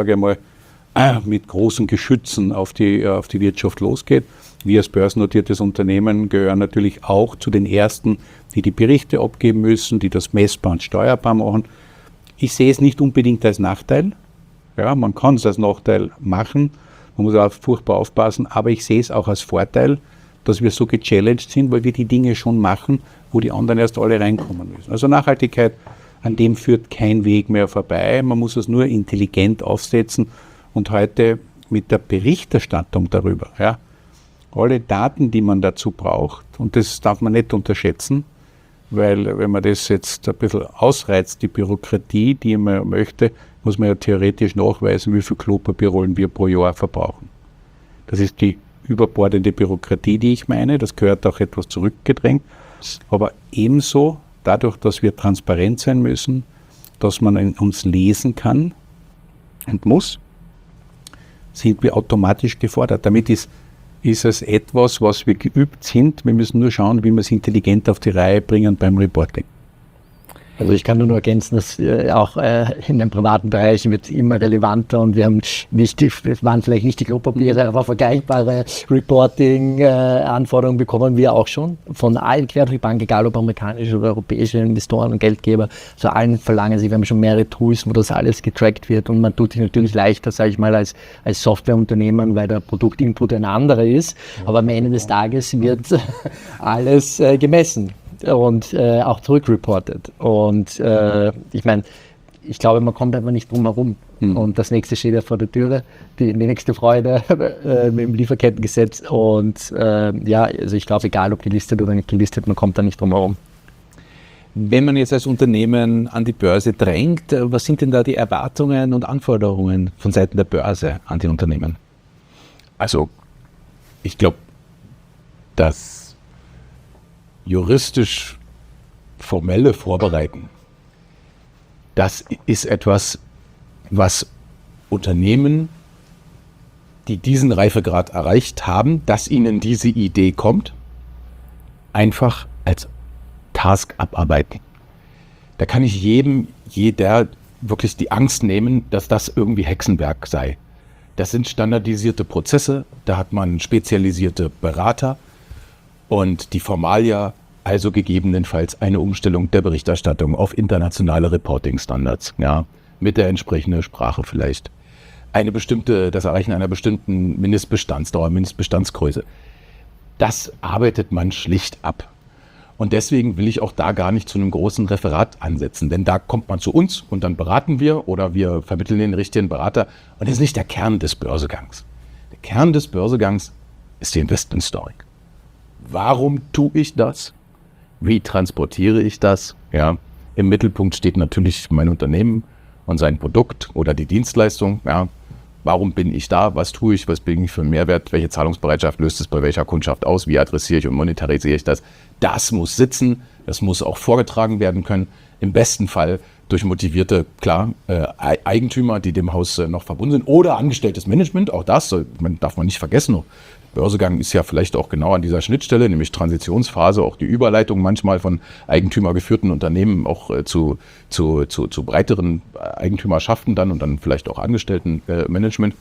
Geschützen auf die Wirtschaft losgeht. Wir als börsennotiertes Unternehmen gehören natürlich auch zu den Ersten, die die Berichte abgeben müssen, die das messbar und steuerbar machen. Ich sehe es nicht unbedingt als Nachteil. Ja, man kann es als Nachteil machen, man muss auch furchtbar aufpassen, aber ich sehe es auch als Vorteil, dass wir so gechallenged sind, weil wir die Dinge schon machen, wo die anderen erst alle reinkommen müssen. Also Nachhaltigkeit, an dem führt kein Weg mehr vorbei. Man muss es nur intelligent aufsetzen und heute mit der Berichterstattung darüber, ja, alle Daten, die man dazu braucht, und das darf man nicht unterschätzen, weil wenn man das jetzt ein bisschen ausreizt, die Bürokratie, die man möchte, muss man ja theoretisch nachweisen, wie viel Klopapierrollen wir pro Jahr verbrauchen. Das ist die überbordende Bürokratie, die ich meine, das gehört auch etwas zurückgedrängt, aber ebenso dadurch, dass wir transparent sein müssen, dass man in uns lesen kann und muss, sind wir automatisch gefordert. Damit ist es etwas, was wir geübt sind. Wir müssen nur schauen, wie wir es intelligent auf die Reihe bringen beim Reporting. Also ich kann nur ergänzen, dass auch in dem privaten Bereich wird es immer relevanter und wir haben waren vielleicht nicht die Klopapiere, aber vergleichbare Reporting-Anforderungen bekommen wir auch schon von allen quer durch die Bank, egal ob amerikanische oder europäische Investoren und Geldgeber. So allen verlangen sie, wir haben schon mehrere Tools, wo das alles getrackt wird und man tut sich natürlich leichter, sage ich mal, als Softwareunternehmen, weil der Produktinput ein anderer ist, aber am Ende des Tages wird alles gemessen und auch zurückreportet. Und ich meine, ich glaube, man kommt einfach nicht drum herum. Und das nächste steht ja vor der Türe, die nächste Freude mit dem Lieferkettengesetz. Und also ich glaube, egal ob gelistet oder nicht gelistet, man kommt da nicht drum herum. Wenn man jetzt als Unternehmen an die Börse drängt, was sind denn da die Erwartungen und Anforderungen von Seiten der Börse an die Unternehmen? Also, ich glaube, das juristisch formelle Vorbereiten, das ist etwas, was Unternehmen, die diesen Reifegrad erreicht haben, dass ihnen diese Idee kommt, einfach als Task abarbeiten. Da kann ich jeder wirklich die Angst nehmen, dass das irgendwie Hexenwerk sei. Das sind standardisierte Prozesse, da hat man spezialisierte Berater und die Formalia, also gegebenenfalls eine Umstellung der Berichterstattung auf internationale Reporting-Standards, ja, mit der entsprechenden Sprache vielleicht. Das Erreichen einer bestimmten Mindestbestandsdauer, Mindestbestandsgröße. Das arbeitet man schlicht ab. Und deswegen will ich auch da gar nicht zu einem großen Referat ansetzen, denn da kommt man zu uns und dann beraten wir oder wir vermitteln den richtigen Berater. Und das ist nicht der Kern des Börsegangs. Der Kern des Börsegangs ist die Investment Story. Warum tue ich das? Wie transportiere ich das? Ja, im Mittelpunkt steht natürlich mein Unternehmen und sein Produkt oder die Dienstleistung. Ja, warum bin ich da? Was tue ich? Was bringe ich für einen Mehrwert? Welche Zahlungsbereitschaft löst es bei welcher Kundschaft aus? Wie adressiere ich und monetarisiere ich das? Das muss sitzen. Das muss auch vorgetragen werden können. Im besten Fall durch motivierte, Eigentümer, die dem Haus noch verbunden sind, oder angestelltes Management. Auch das darf man nicht vergessen. Börsegang ist ja vielleicht auch genau an dieser Schnittstelle, nämlich Transitionsphase, auch die Überleitung manchmal von eigentümergeführten Unternehmen auch zu breiteren Eigentümerschaften dann und dann vielleicht auch Angestelltenmanagement.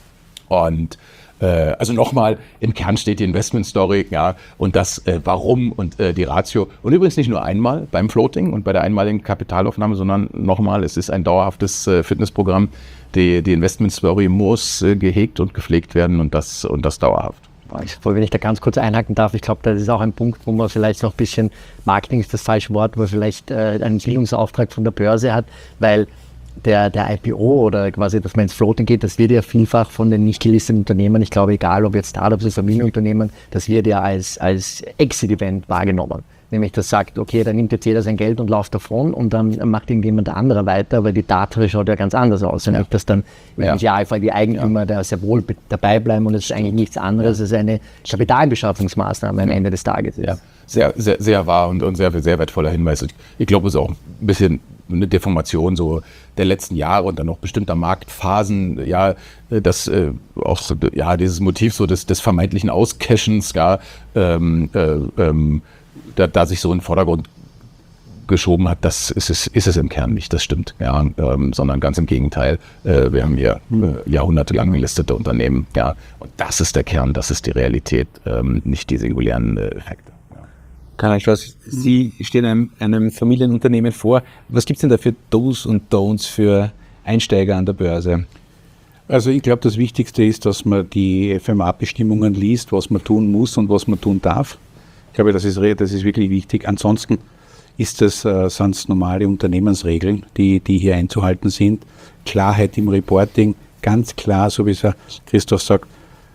Und also nochmal, im Kern steht die Investment Story, ja, und das Warum und die Ratio. Und übrigens nicht nur einmal beim Floating und bei der einmaligen Kapitalaufnahme, sondern nochmal, es ist ein dauerhaftes Fitnessprogramm. Die Investment Story muss gehegt und gepflegt werden und das dauerhaft. Wenn ich da ganz kurz einhaken darf, ich glaube, das ist auch ein Punkt, wo man vielleicht noch ein bisschen, Marketing ist das falsche Wort, wo man vielleicht einen Bildungsauftrag von der Börse hat, weil der IPO oder quasi, dass man ins Floating geht, das wird ja vielfach von den nicht gelisteten Unternehmen, ich glaube, egal ob jetzt Startups oder Familienunternehmen, das wird ja als Exit-Event wahrgenommen. Nämlich, das sagt, okay, dann nimmt jetzt jeder sein Geld und läuft davon und dann macht irgendjemand anderer weiter, aber die Tatsache schaut ja ganz anders aus. Und dass dann im Idealfall die Eigentümer da sehr wohl dabei bleiben und es ist eigentlich nichts anderes als eine Kapitalbeschaffungsmaßnahme am Ende des Tages ist. Ja. Sehr, sehr, sehr wahr und sehr, sehr wertvoller Hinweis. Ich glaube, es ist auch ein bisschen eine Deformation so der letzten Jahre und dann noch bestimmter Marktphasen, ja, das auch ja dieses Motiv so des vermeintlichen Auscashens, ja, da sich so in den Vordergrund geschoben hat, das ist es im Kern nicht, das stimmt, ja, sondern ganz im Gegenteil. Wir haben hier jahrhundertelang gelistete Unternehmen, ja, und das ist der Kern, das ist die Realität, nicht die singulären Effekte. Karl-Heinz Strauß, Sie stehen einem Familienunternehmen vor. Was gibt es denn da für Do's und Don'ts für Einsteiger an der Börse? Also ich glaube, das Wichtigste ist, dass man die FMA-Bestimmungen liest, was man tun muss und was man tun darf. Ich glaube, das ist wirklich wichtig. Ansonsten sind es normale Unternehmensregeln, die hier einzuhalten sind. Klarheit im Reporting, ganz klar, so wie es Christoph sagt,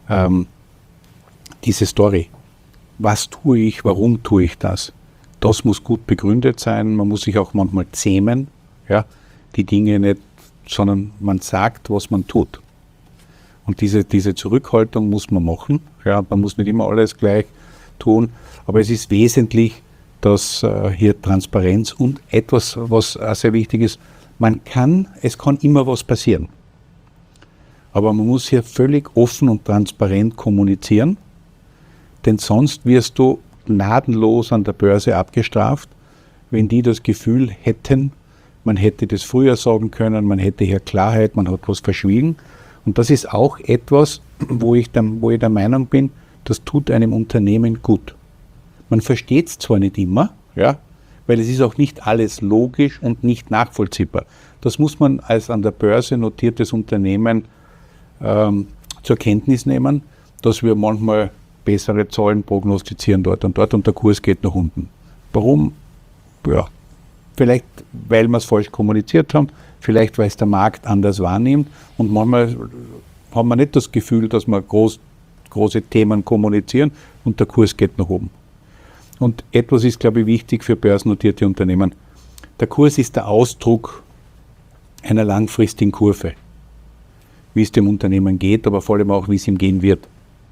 diese Story. Was tue ich, warum tue ich das? Das muss gut begründet sein, man muss sich auch manchmal zähmen, ja, die Dinge nicht, sondern man sagt, was man tut. Und diese Zurückhaltung muss man machen, ja, man muss nicht immer alles gleich tun, aber es ist wesentlich, dass hier Transparenz und etwas, was auch sehr wichtig ist, es kann immer was passieren. Aber man muss hier völlig offen und transparent kommunizieren, denn sonst wirst du gnadenlos an der Börse abgestraft, wenn die das Gefühl hätten, man hätte das früher sagen können, man hätte hier Klarheit, man hat was verschwiegen. Und das ist auch etwas, wo ich der Meinung bin, das tut einem Unternehmen gut. Man versteht es zwar nicht immer, ja, weil es ist auch nicht alles logisch und nicht nachvollziehbar. Das muss man als an der Börse notiertes Unternehmen zur Kenntnis nehmen, dass wir manchmal bessere Zahlen prognostizieren dort und der Kurs geht nach unten. Warum? Ja, vielleicht, weil wir es falsch kommuniziert haben, vielleicht, weil es der Markt anders wahrnimmt und manchmal haben wir nicht das Gefühl, dass wir große Themen kommunizieren und der Kurs geht nach oben. Und etwas ist, glaube ich, wichtig für börsennotierte Unternehmen. Der Kurs ist der Ausdruck einer langfristigen Kurve, wie es dem Unternehmen geht, aber vor allem auch, wie es ihm gehen wird.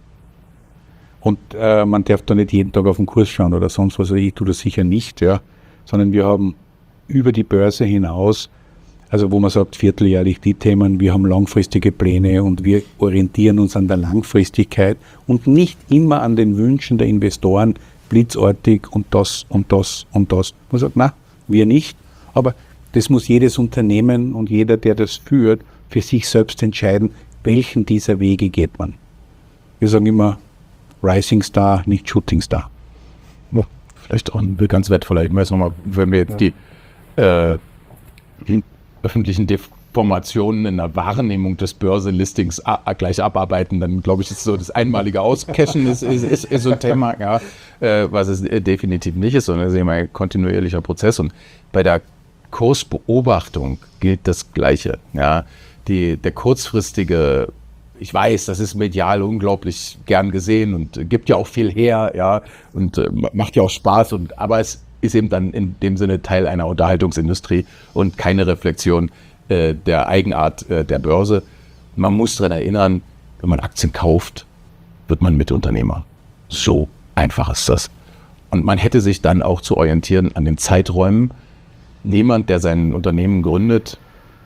Und man darf da nicht jeden Tag auf den Kurs schauen oder sonst was, ich tue das sicher nicht, ja, sondern wir haben über die Börse hinaus, also wo man sagt, vierteljährlich die Themen, wir haben langfristige Pläne und wir orientieren uns an der Langfristigkeit und nicht immer an den Wünschen der Investoren, blitzartig und das und das und das. Man sagt, na, wir nicht, aber das muss jedes Unternehmen und jeder, der das führt, für sich selbst entscheiden, welchen dieser Wege geht man. Wir sagen immer, Rising Star, nicht Shooting Star. Vielleicht auch ein ganz wertvoller Hinweis nochmal, wenn wir jetzt die öffentlichen Informationen in der Wahrnehmung des Börsenlistings gleich abarbeiten, dann glaube ich, ist so das einmalige Auscashen ist so ein Thema, ja, was es definitiv nicht ist, sondern es ist immer ein kontinuierlicher Prozess. Und bei der Kursbeobachtung gilt das Gleiche. Ja. Der kurzfristige, ich weiß, das ist medial unglaublich gern gesehen und gibt ja auch viel her, ja, und macht ja auch Spaß, aber es ist eben dann in dem Sinne Teil einer Unterhaltungsindustrie und keine Reflexion der Eigenart der Börse. Man muss daran erinnern, wenn man Aktien kauft, wird man Mitunternehmer. So einfach ist das. Und man hätte sich dann auch zu orientieren an den Zeiträumen. Niemand, der sein Unternehmen gründet,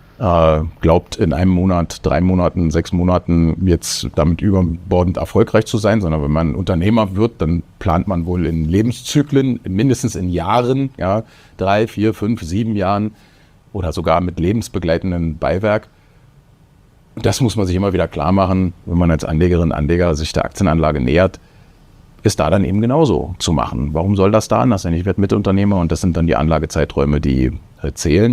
glaubt in einem Monat, 3 Monaten, 6 Monaten jetzt damit überbordend erfolgreich zu sein, sondern wenn man Unternehmer wird, dann plant man wohl in Lebenszyklen, mindestens in Jahren, ja, 3, 4, 5, 7 Jahren oder sogar mit lebensbegleitendem Beiwerk. Und das muss man sich immer wieder klar machen, wenn man als Anlegerin, Anleger sich der Aktienanlage nähert, ist da dann eben genauso zu machen. Warum soll das da anders sein? Ich werde Mitunternehmer und das sind dann die Anlagezeiträume, die zählen.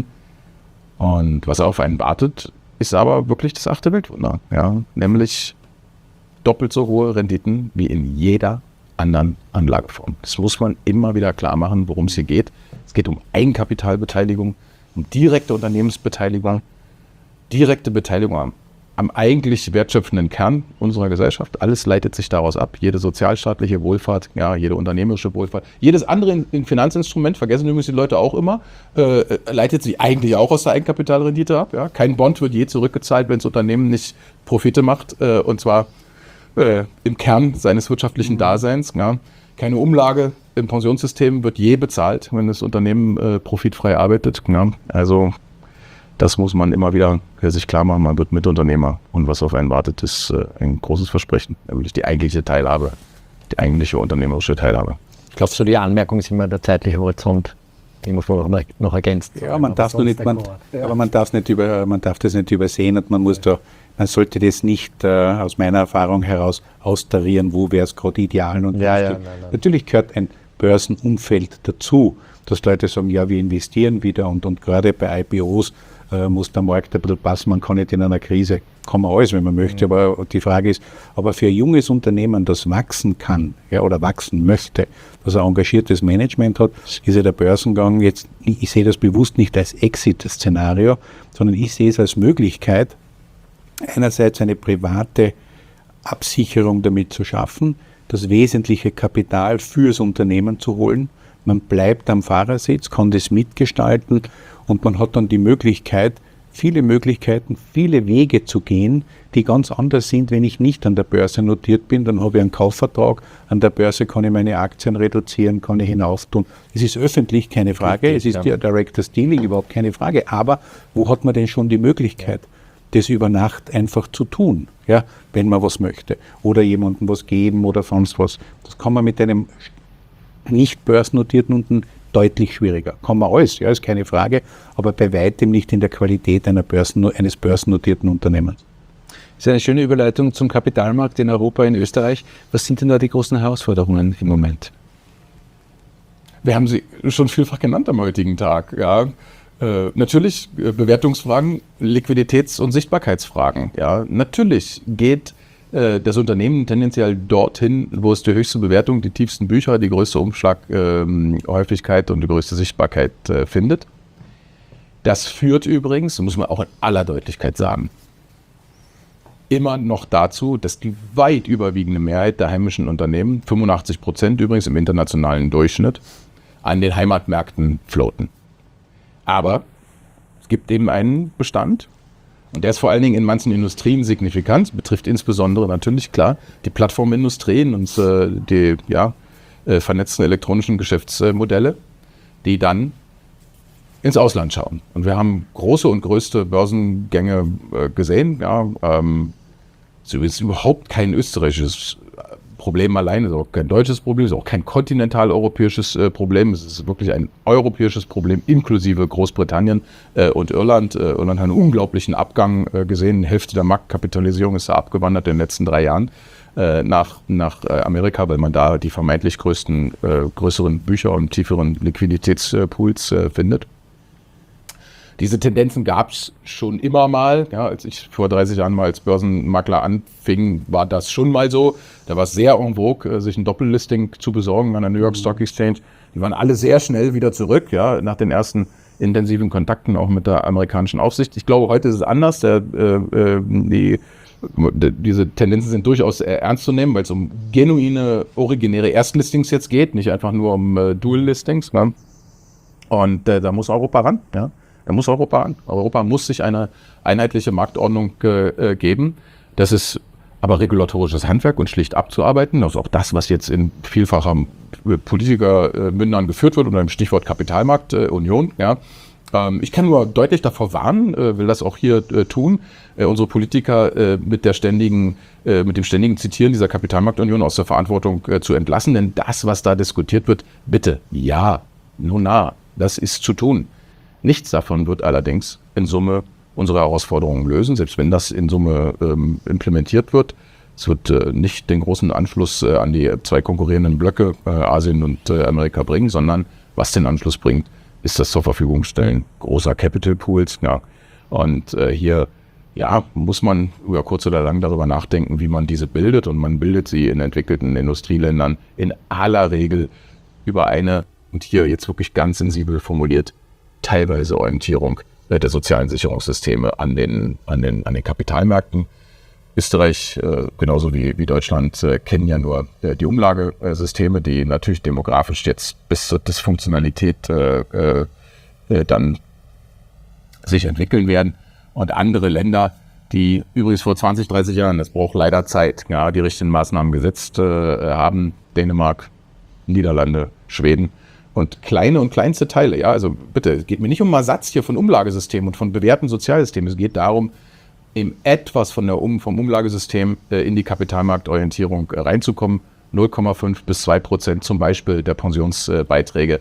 Und was auf einen wartet, ist aber wirklich das 8. Weltwunder. Ja? Nämlich doppelt so hohe Renditen wie in jeder anderen Anlageform. Das muss man immer wieder klar machen, worum es hier geht. Es geht um Eigenkapitalbeteiligung, um direkte Unternehmensbeteiligung, direkte Beteiligung am eigentlich wertschöpfenden Kern unserer Gesellschaft. Alles leitet sich daraus ab. Jede sozialstaatliche Wohlfahrt, ja, jede unternehmerische Wohlfahrt, jedes andere Finanzinstrument, vergessen übrigens die Leute auch immer, leitet sich eigentlich auch aus der Eigenkapitalrendite ab. Ja. Kein Bond wird je zurückgezahlt, wenn das Unternehmen nicht Profite macht, und zwar im Kern seines wirtschaftlichen Daseins. Ja. Keine Umlage im Pensionssystem wird je bezahlt, wenn das Unternehmen profitfrei arbeitet. Ja. Also das muss man immer wieder sich klar machen, man wird Mitunternehmer und was auf einen wartet, ist ein großes Versprechen, nämlich die eigentliche Teilhabe, die eigentliche unternehmerische Teilhabe. Ich glaube, so die Anmerkung ist immer der zeitliche Horizont, den muss man noch ergänzen. Ja, man darf das nicht übersehen und man sollte das nicht aus meiner Erfahrung heraus austarieren, wo wäre es gerade ideal. Und nein. Natürlich gehört ein Börsenumfeld dazu, dass Leute sagen, ja, wir investieren wieder und gerade bei IPOs muss der Markt ein bisschen passen, man kann nicht in einer Krise, kann man alles, wenn man möchte, aber die Frage ist, aber für ein junges Unternehmen, das wachsen kann, ja, oder wachsen möchte, dass ein engagiertes Management hat, ist ja der Börsengang jetzt, ich sehe das bewusst nicht als Exit-Szenario, sondern ich sehe es als Möglichkeit, einerseits eine private Absicherung damit zu schaffen, das wesentliche Kapital fürs Unternehmen zu holen. Man bleibt am Fahrersitz, kann das mitgestalten und man hat dann die Möglichkeit, viele Möglichkeiten, viele Wege zu gehen, die ganz anders sind, wenn ich nicht an der Börse notiert bin. Dann habe ich einen Kaufvertrag, an der Börse kann ich meine Aktien reduzieren, kann ich hinauftun. Es ist öffentlich, keine Frage, es ist Directors Dealing, überhaupt keine Frage. Aber wo hat man denn schon die Möglichkeit, das über Nacht einfach zu tun, ja, wenn man was möchte oder jemandem was geben oder sonst was. Das kann man mit einem nicht börsennotierten Unternehmen deutlich schwieriger. Kann man alles, ja, ist keine Frage, aber bei weitem nicht in der Qualität eines börsennotierten Unternehmens. Das ist eine schöne Überleitung zum Kapitalmarkt in Europa, in Österreich. Was sind denn da die großen Herausforderungen im Moment? Wir haben sie schon vielfach genannt am heutigen Tag. Ja. Natürlich Bewertungsfragen, Liquiditäts- und Sichtbarkeitsfragen. Ja. Natürlich geht das Unternehmen tendenziell dorthin, wo es die höchste Bewertung, die tiefsten Bücher, die größte Umschlaghäufigkeit und die größte Sichtbarkeit findet. Das führt übrigens, muss man auch in aller Deutlichkeit sagen, immer noch dazu, dass die weit überwiegende Mehrheit der heimischen Unternehmen, 85% übrigens im internationalen Durchschnitt, an den Heimatmärkten floaten. Aber es gibt eben einen Bestand, und der ist vor allen Dingen in manchen Industrien signifikant, betrifft insbesondere natürlich, klar, die Plattformindustrien und die vernetzten elektronischen Geschäftsmodelle, die dann ins Ausland schauen. Und wir haben große und größte Börsengänge gesehen. Ja, es ist überhaupt kein österreichisches Problem allein, es ist auch kein deutsches Problem, es ist auch kein kontinentaleuropäisches Problem, es ist wirklich ein europäisches Problem, inklusive Großbritannien und Irland. Irland hat einen unglaublichen Abgang gesehen, die Hälfte der Marktkapitalisierung ist da abgewandert in den letzten 3 Jahren nach Amerika, weil man da die vermeintlich größeren Bücher und tieferen Liquiditätspools findet. Diese Tendenzen gab es schon immer mal. Ja, als ich vor 30 Jahren mal als Börsenmakler anfing, war das schon mal so. Da war es sehr en vogue, sich ein Doppellisting zu besorgen an der New York Stock Exchange. Die waren alle sehr schnell wieder zurück, ja, nach den ersten intensiven Kontakten auch mit der amerikanischen Aufsicht. Ich glaube, heute ist es anders. Diese Tendenzen sind durchaus ernst zu nehmen, weil es um genuine, originäre Erstlistings jetzt geht, nicht einfach nur um Dual-Listings. Ne? Und da muss Europa ran. Ja? Da muss Europa ran. Europa muss sich eine einheitliche Marktordnung geben. Das ist aber regulatorisches Handwerk und schlicht abzuarbeiten. Das ist auch das, was jetzt in vielfacher Politikermündern geführt wird unter dem Stichwort Kapitalmarktunion. Ja? Ich kann nur deutlich davor warnen, will das auch hier tun, unsere Politiker mit dem ständigen Zitieren dieser Kapitalmarktunion aus der Verantwortung zu entlassen. Denn das, was da diskutiert wird, bitte, ja, nun na, das ist zu tun. Nichts davon wird allerdings in Summe unsere Herausforderungen lösen, selbst wenn das in Summe implementiert wird. Es wird nicht den großen Anschluss an die zwei konkurrierenden Blöcke, Asien und Amerika, bringen, sondern was den Anschluss bringt, ist das zur Verfügung stellen großer Capital Pools. Ja. Und hier muss man über kurz oder lang darüber nachdenken, wie man diese bildet. Und man bildet sie in entwickelten Industrieländern in aller Regel über eine, und hier jetzt wirklich ganz sensibel formuliert, teilweise Orientierung der sozialen Sicherungssysteme an den Kapitalmärkten. Österreich, genauso wie Deutschland, kennen ja nur die Umlagesysteme, die natürlich demografisch jetzt bis zur Dysfunktionalität dann sich entwickeln werden. Und andere Länder, die übrigens vor 20, 30 Jahren, das braucht leider Zeit, ja, die richtigen Maßnahmen gesetzt haben, Dänemark, Niederlande, Schweden, und kleine und kleinste Teile, ja, also bitte, es geht mir nicht um Ersatz hier von Umlagesystemen und von bewährten Sozialsystemen, es geht darum, eben etwas vom Umlagesystem in die Kapitalmarktorientierung reinzukommen. 0,5 bis 2% zum Beispiel der Pensionsbeiträge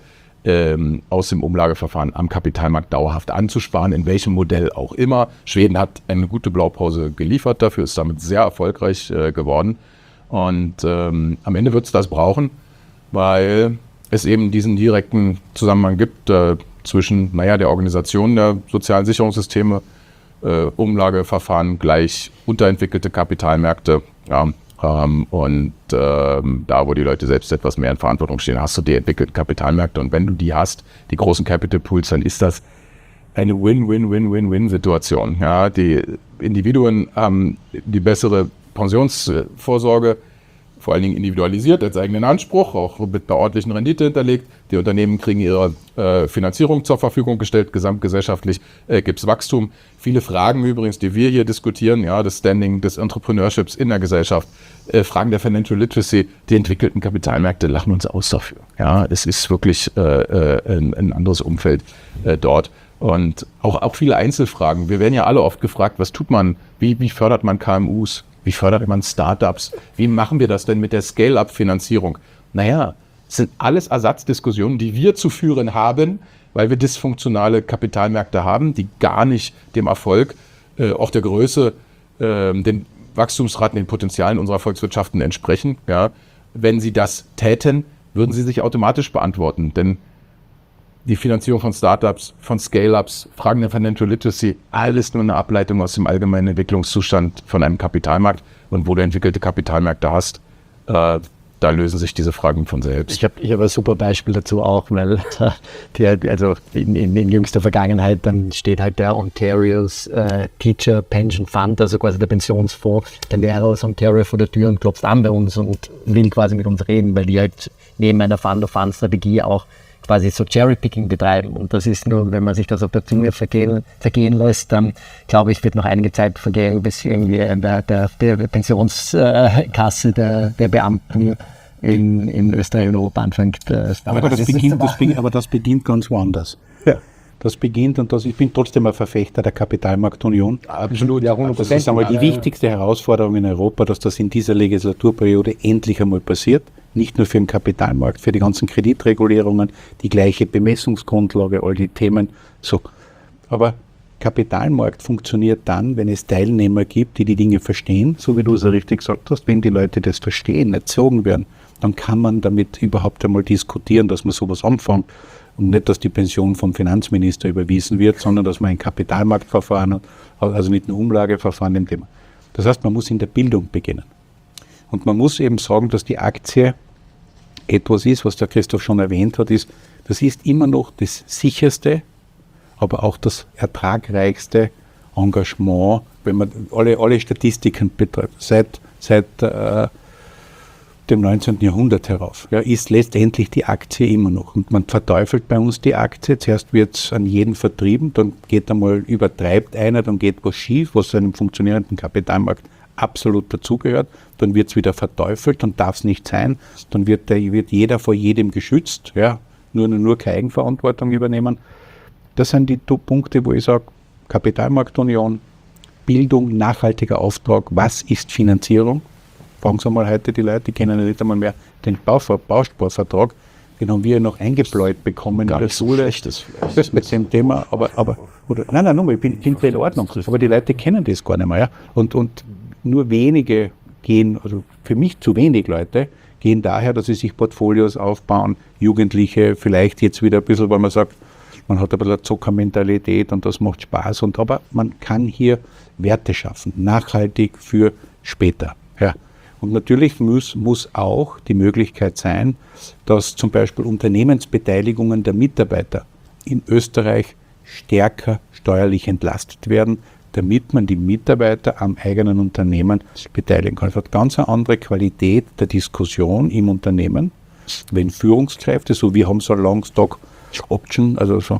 aus dem Umlageverfahren am Kapitalmarkt dauerhaft anzusparen, in welchem Modell auch immer. Schweden hat eine gute Blaupause geliefert dafür, ist damit sehr erfolgreich geworden. Und am Ende wird es das brauchen, weil es eben diesen direkten Zusammenhang gibt zwischen der Organisation der sozialen Sicherungssysteme, Umlageverfahren gleich unterentwickelte Kapitalmärkte, ja, und da, wo die Leute selbst etwas mehr in Verantwortung stehen, hast du die entwickelten Kapitalmärkte, und wenn du die hast, die großen Capital Pools, dann ist das eine Win-Win-Win-Win-Win-Situation. Ja, die Individuen haben die bessere Pensionsvorsorge, vor allen Dingen individualisiert als eigenen Anspruch, auch mit einer ordentlichen Rendite hinterlegt. Die Unternehmen kriegen ihre Finanzierung zur Verfügung gestellt, gesamtgesellschaftlich gibt es Wachstum. Viele Fragen übrigens, die wir hier diskutieren, ja, das Standing des Entrepreneurships in der Gesellschaft, Fragen der Financial Literacy, die entwickelten Kapitalmärkte lachen uns aus dafür. Ja, es ist wirklich ein anderes Umfeld dort. Und auch viele Einzelfragen. Wir werden ja alle oft gefragt, was tut man, wie fördert man KMUs? Wie fördert man Startups? Wie machen wir das denn mit der Scale-up-Finanzierung? Naja, es sind alles Ersatzdiskussionen, die wir zu führen haben, weil wir dysfunktionale Kapitalmärkte haben, die gar nicht dem Erfolg, auch der Größe, den Wachstumsraten, den Potenzialen unserer Volkswirtschaften entsprechen. Ja, wenn sie das täten, würden sie sich automatisch beantworten, denn die Finanzierung von Startups, von Scale-Ups, Fragen der Financial Literacy, alles nur eine Ableitung aus dem allgemeinen Entwicklungszustand von einem Kapitalmarkt. Und wo du entwickelte Kapitalmärkte hast, da lösen sich diese Fragen von selbst. Ich hab ein super Beispiel dazu auch, weil in jüngster Vergangenheit, dann steht halt der Ontario's Teacher Pension Fund, also quasi der Pensionsfonds, der Lehrer aus Ontario vor der Tür und klopft an bei uns und will quasi mit uns reden, weil die halt neben einer Fund-of-Fund-Strategie auch quasi so Cherry-Picking betreiben. Und das ist nur, wenn man sich das auf der Zunge vergehen lässt, dann glaube ich, wird noch einige Zeit vergehen, bis irgendwie der Pensionskasse der Beamten in Österreich und Europa anfängt. Aber das beginnt ganz woanders. Ja. Das beginnt, und ich bin trotzdem ein Verfechter der Kapitalmarktunion. Absolut, ja, 100%. Das ist einmal die wichtigste Herausforderung in Europa, dass das in dieser Legislaturperiode endlich einmal passiert. Nicht nur für den Kapitalmarkt, für die ganzen Kreditregulierungen, die gleiche Bemessungsgrundlage, all die Themen. So. Aber Kapitalmarkt funktioniert dann, wenn es Teilnehmer gibt, die Dinge verstehen, so wie du es ja richtig gesagt hast. Wenn die Leute das verstehen, erzogen werden, dann kann man damit überhaupt einmal diskutieren, dass man sowas anfängt. Und nicht, dass die Pension vom Finanzminister überwiesen wird, sondern dass man ein Kapitalmarktverfahren hat, also mit einem Umlageverfahren im Thema. Das heißt, man muss in der Bildung beginnen. Und man muss eben sagen, dass die Aktie etwas ist, was der Christoph schon erwähnt hat, das ist immer noch das sicherste, aber auch das ertragreichste Engagement, wenn man alle Statistiken betreibt, seit dem 19. Jahrhundert herauf, ja, ist letztendlich die Aktie immer noch. Und man verteufelt bei uns die Aktie. Zuerst wird es an jeden vertrieben, dann geht einmal, übertreibt einer, dann geht was schief, was zu einem funktionierenden Kapitalmarkt absolut dazugehört. Dann wird es wieder verteufelt und darf es nicht sein. Dann wird jeder vor jedem geschützt, ja, nur keine Eigenverantwortung übernehmen. Das sind die Punkte, wo ich sage, Kapitalmarktunion, Bildung, nachhaltiger Auftrag, was ist Finanzierung? Fragen Sie mal heute die Leute, die kennen ja nicht einmal mehr den Bausparvertrag, den haben wir ja noch eingebläut bekommen. Gar nicht so schlechtes vielleicht. Mit dem Thema, ich bin in Ordnung, aber die Leute kennen das gar nicht mehr. Ja? Und nur wenige gehen, also für mich zu wenig Leute, gehen daher, dass sie sich Portfolios aufbauen, Jugendliche vielleicht jetzt wieder ein bisschen, weil man sagt, man hat ein bisschen eine Zockermentalität und das macht Spaß, aber man kann hier Werte schaffen, nachhaltig für später. Ja. Und natürlich muss auch die Möglichkeit sein, dass zum Beispiel Unternehmensbeteiligungen der Mitarbeiter in Österreich stärker steuerlich entlastet werden, damit man die Mitarbeiter am eigenen Unternehmen beteiligen kann. Es hat ganz eine andere Qualität der Diskussion im Unternehmen, wenn Führungskräfte, so wir haben so ein Long Stock Option, also so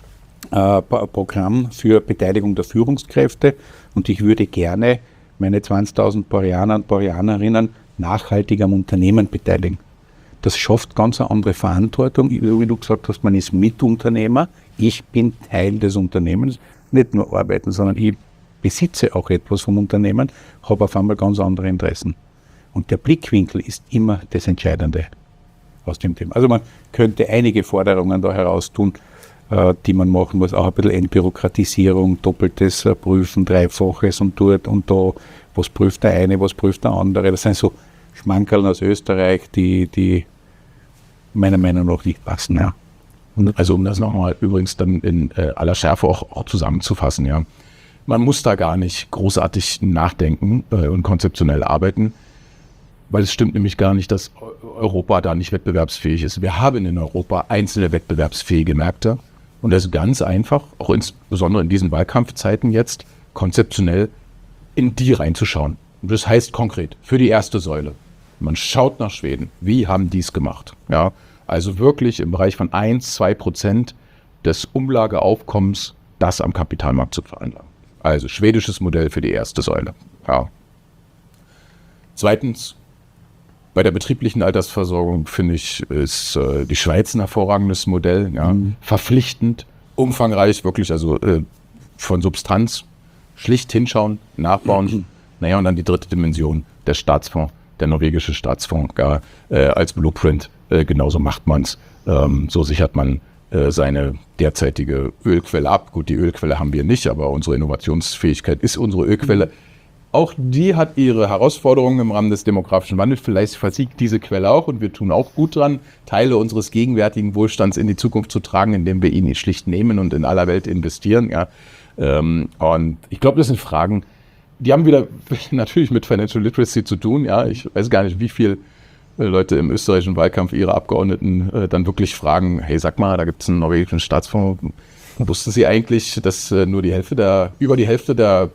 ein Programm für Beteiligung der Führungskräfte, und ich würde gerne meine 20.000 Parianer und Parianerinnen nachhaltig am Unternehmen beteiligen. Das schafft ganz eine andere Verantwortung. Wie du gesagt hast, man ist Mitunternehmer. Ich bin Teil des Unternehmens. Nicht nur arbeiten, sondern ich besitze auch etwas vom Unternehmen, habe auf einmal ganz andere Interessen. Und der Blickwinkel ist immer das Entscheidende aus dem Thema. Also man könnte einige Forderungen da heraus tun, die man machen muss, auch ein bisschen Entbürokratisierung, doppeltes Prüfen, Dreifaches und dort und da, was prüft der eine, was prüft der andere. Das sind so Schmankerln aus Österreich, die meiner Meinung nach nicht passen. Ja. Also um das nochmal übrigens dann in aller Schärfe auch zusammenzufassen, ja. Man muss da gar nicht großartig nachdenken und konzeptionell arbeiten, weil es stimmt nämlich gar nicht, dass Europa da nicht wettbewerbsfähig ist. Wir haben in Europa einzelne wettbewerbsfähige Märkte. Und das ist ganz einfach, auch insbesondere in diesen Wahlkampfzeiten jetzt, konzeptionell in die reinzuschauen. Und das heißt konkret, für die erste Säule. Man schaut nach Schweden. Wie haben die es gemacht? Ja, also wirklich im Bereich von 1-2% des Umlageaufkommens, das am Kapitalmarkt zu veranlagen. Also schwedisches Modell für die erste Säule. Ja. Zweitens, bei der betrieblichen Altersversorgung finde ich, ist die Schweiz ein hervorragendes Modell, ja, verpflichtend, umfangreich, wirklich, also von Substanz, schlicht hinschauen, nachbauen. Naja, und dann die dritte Dimension, der Staatsfonds, der norwegische Staatsfonds, gar als Blueprint, genauso macht man es. So sichert man seine derzeitige Ölquelle ab. Gut, die Ölquelle haben wir nicht, aber unsere Innovationsfähigkeit ist unsere Ölquelle. Auch die hat ihre Herausforderungen im Rahmen des demografischen Wandels. Vielleicht versiegt diese Quelle auch und wir tun auch gut dran, Teile unseres gegenwärtigen Wohlstands in die Zukunft zu tragen, indem wir ihn schlicht nehmen und in aller Welt investieren. Ja. Und ich glaube, das sind Fragen, die haben wieder natürlich mit Financial Literacy zu tun. Ja. Ich weiß gar nicht, wie viele Leute im österreichischen Wahlkampf ihre Abgeordneten dann wirklich fragen, hey, sag mal, da gibt es einen norwegischen Staatsfonds. Wussten Sie eigentlich, dass nur über die Hälfte der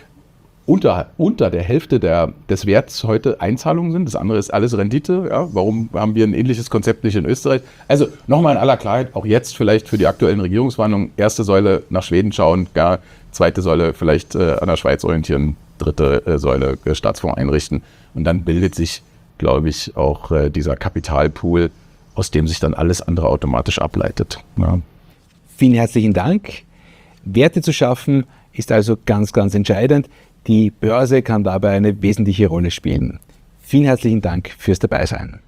unter der Hälfte des Werts heute Einzahlungen sind? Das andere ist alles Rendite. Ja? Warum haben wir ein ähnliches Konzept nicht in Österreich? Also nochmal in aller Klarheit, auch jetzt vielleicht für die aktuellen Regierungsverhandlungen, erste Säule nach Schweden schauen, gar zweite Säule vielleicht an der Schweiz orientieren, dritte Säule Staatsfonds einrichten. Und dann bildet sich, glaube ich, auch dieser Kapitalpool, aus dem sich dann alles andere automatisch ableitet. Ja. Vielen herzlichen Dank. Werte zu schaffen ist also ganz, ganz entscheidend. Die Börse kann dabei eine wesentliche Rolle spielen. Vielen herzlichen Dank fürs Dabeisein.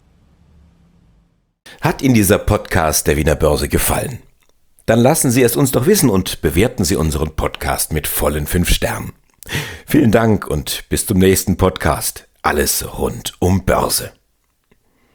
Hat Ihnen dieser Podcast der Wiener Börse gefallen? Dann lassen Sie es uns doch wissen und bewerten Sie unseren Podcast mit vollen 5 Sternen. Vielen Dank und bis zum nächsten Podcast. Alles rund um Börse.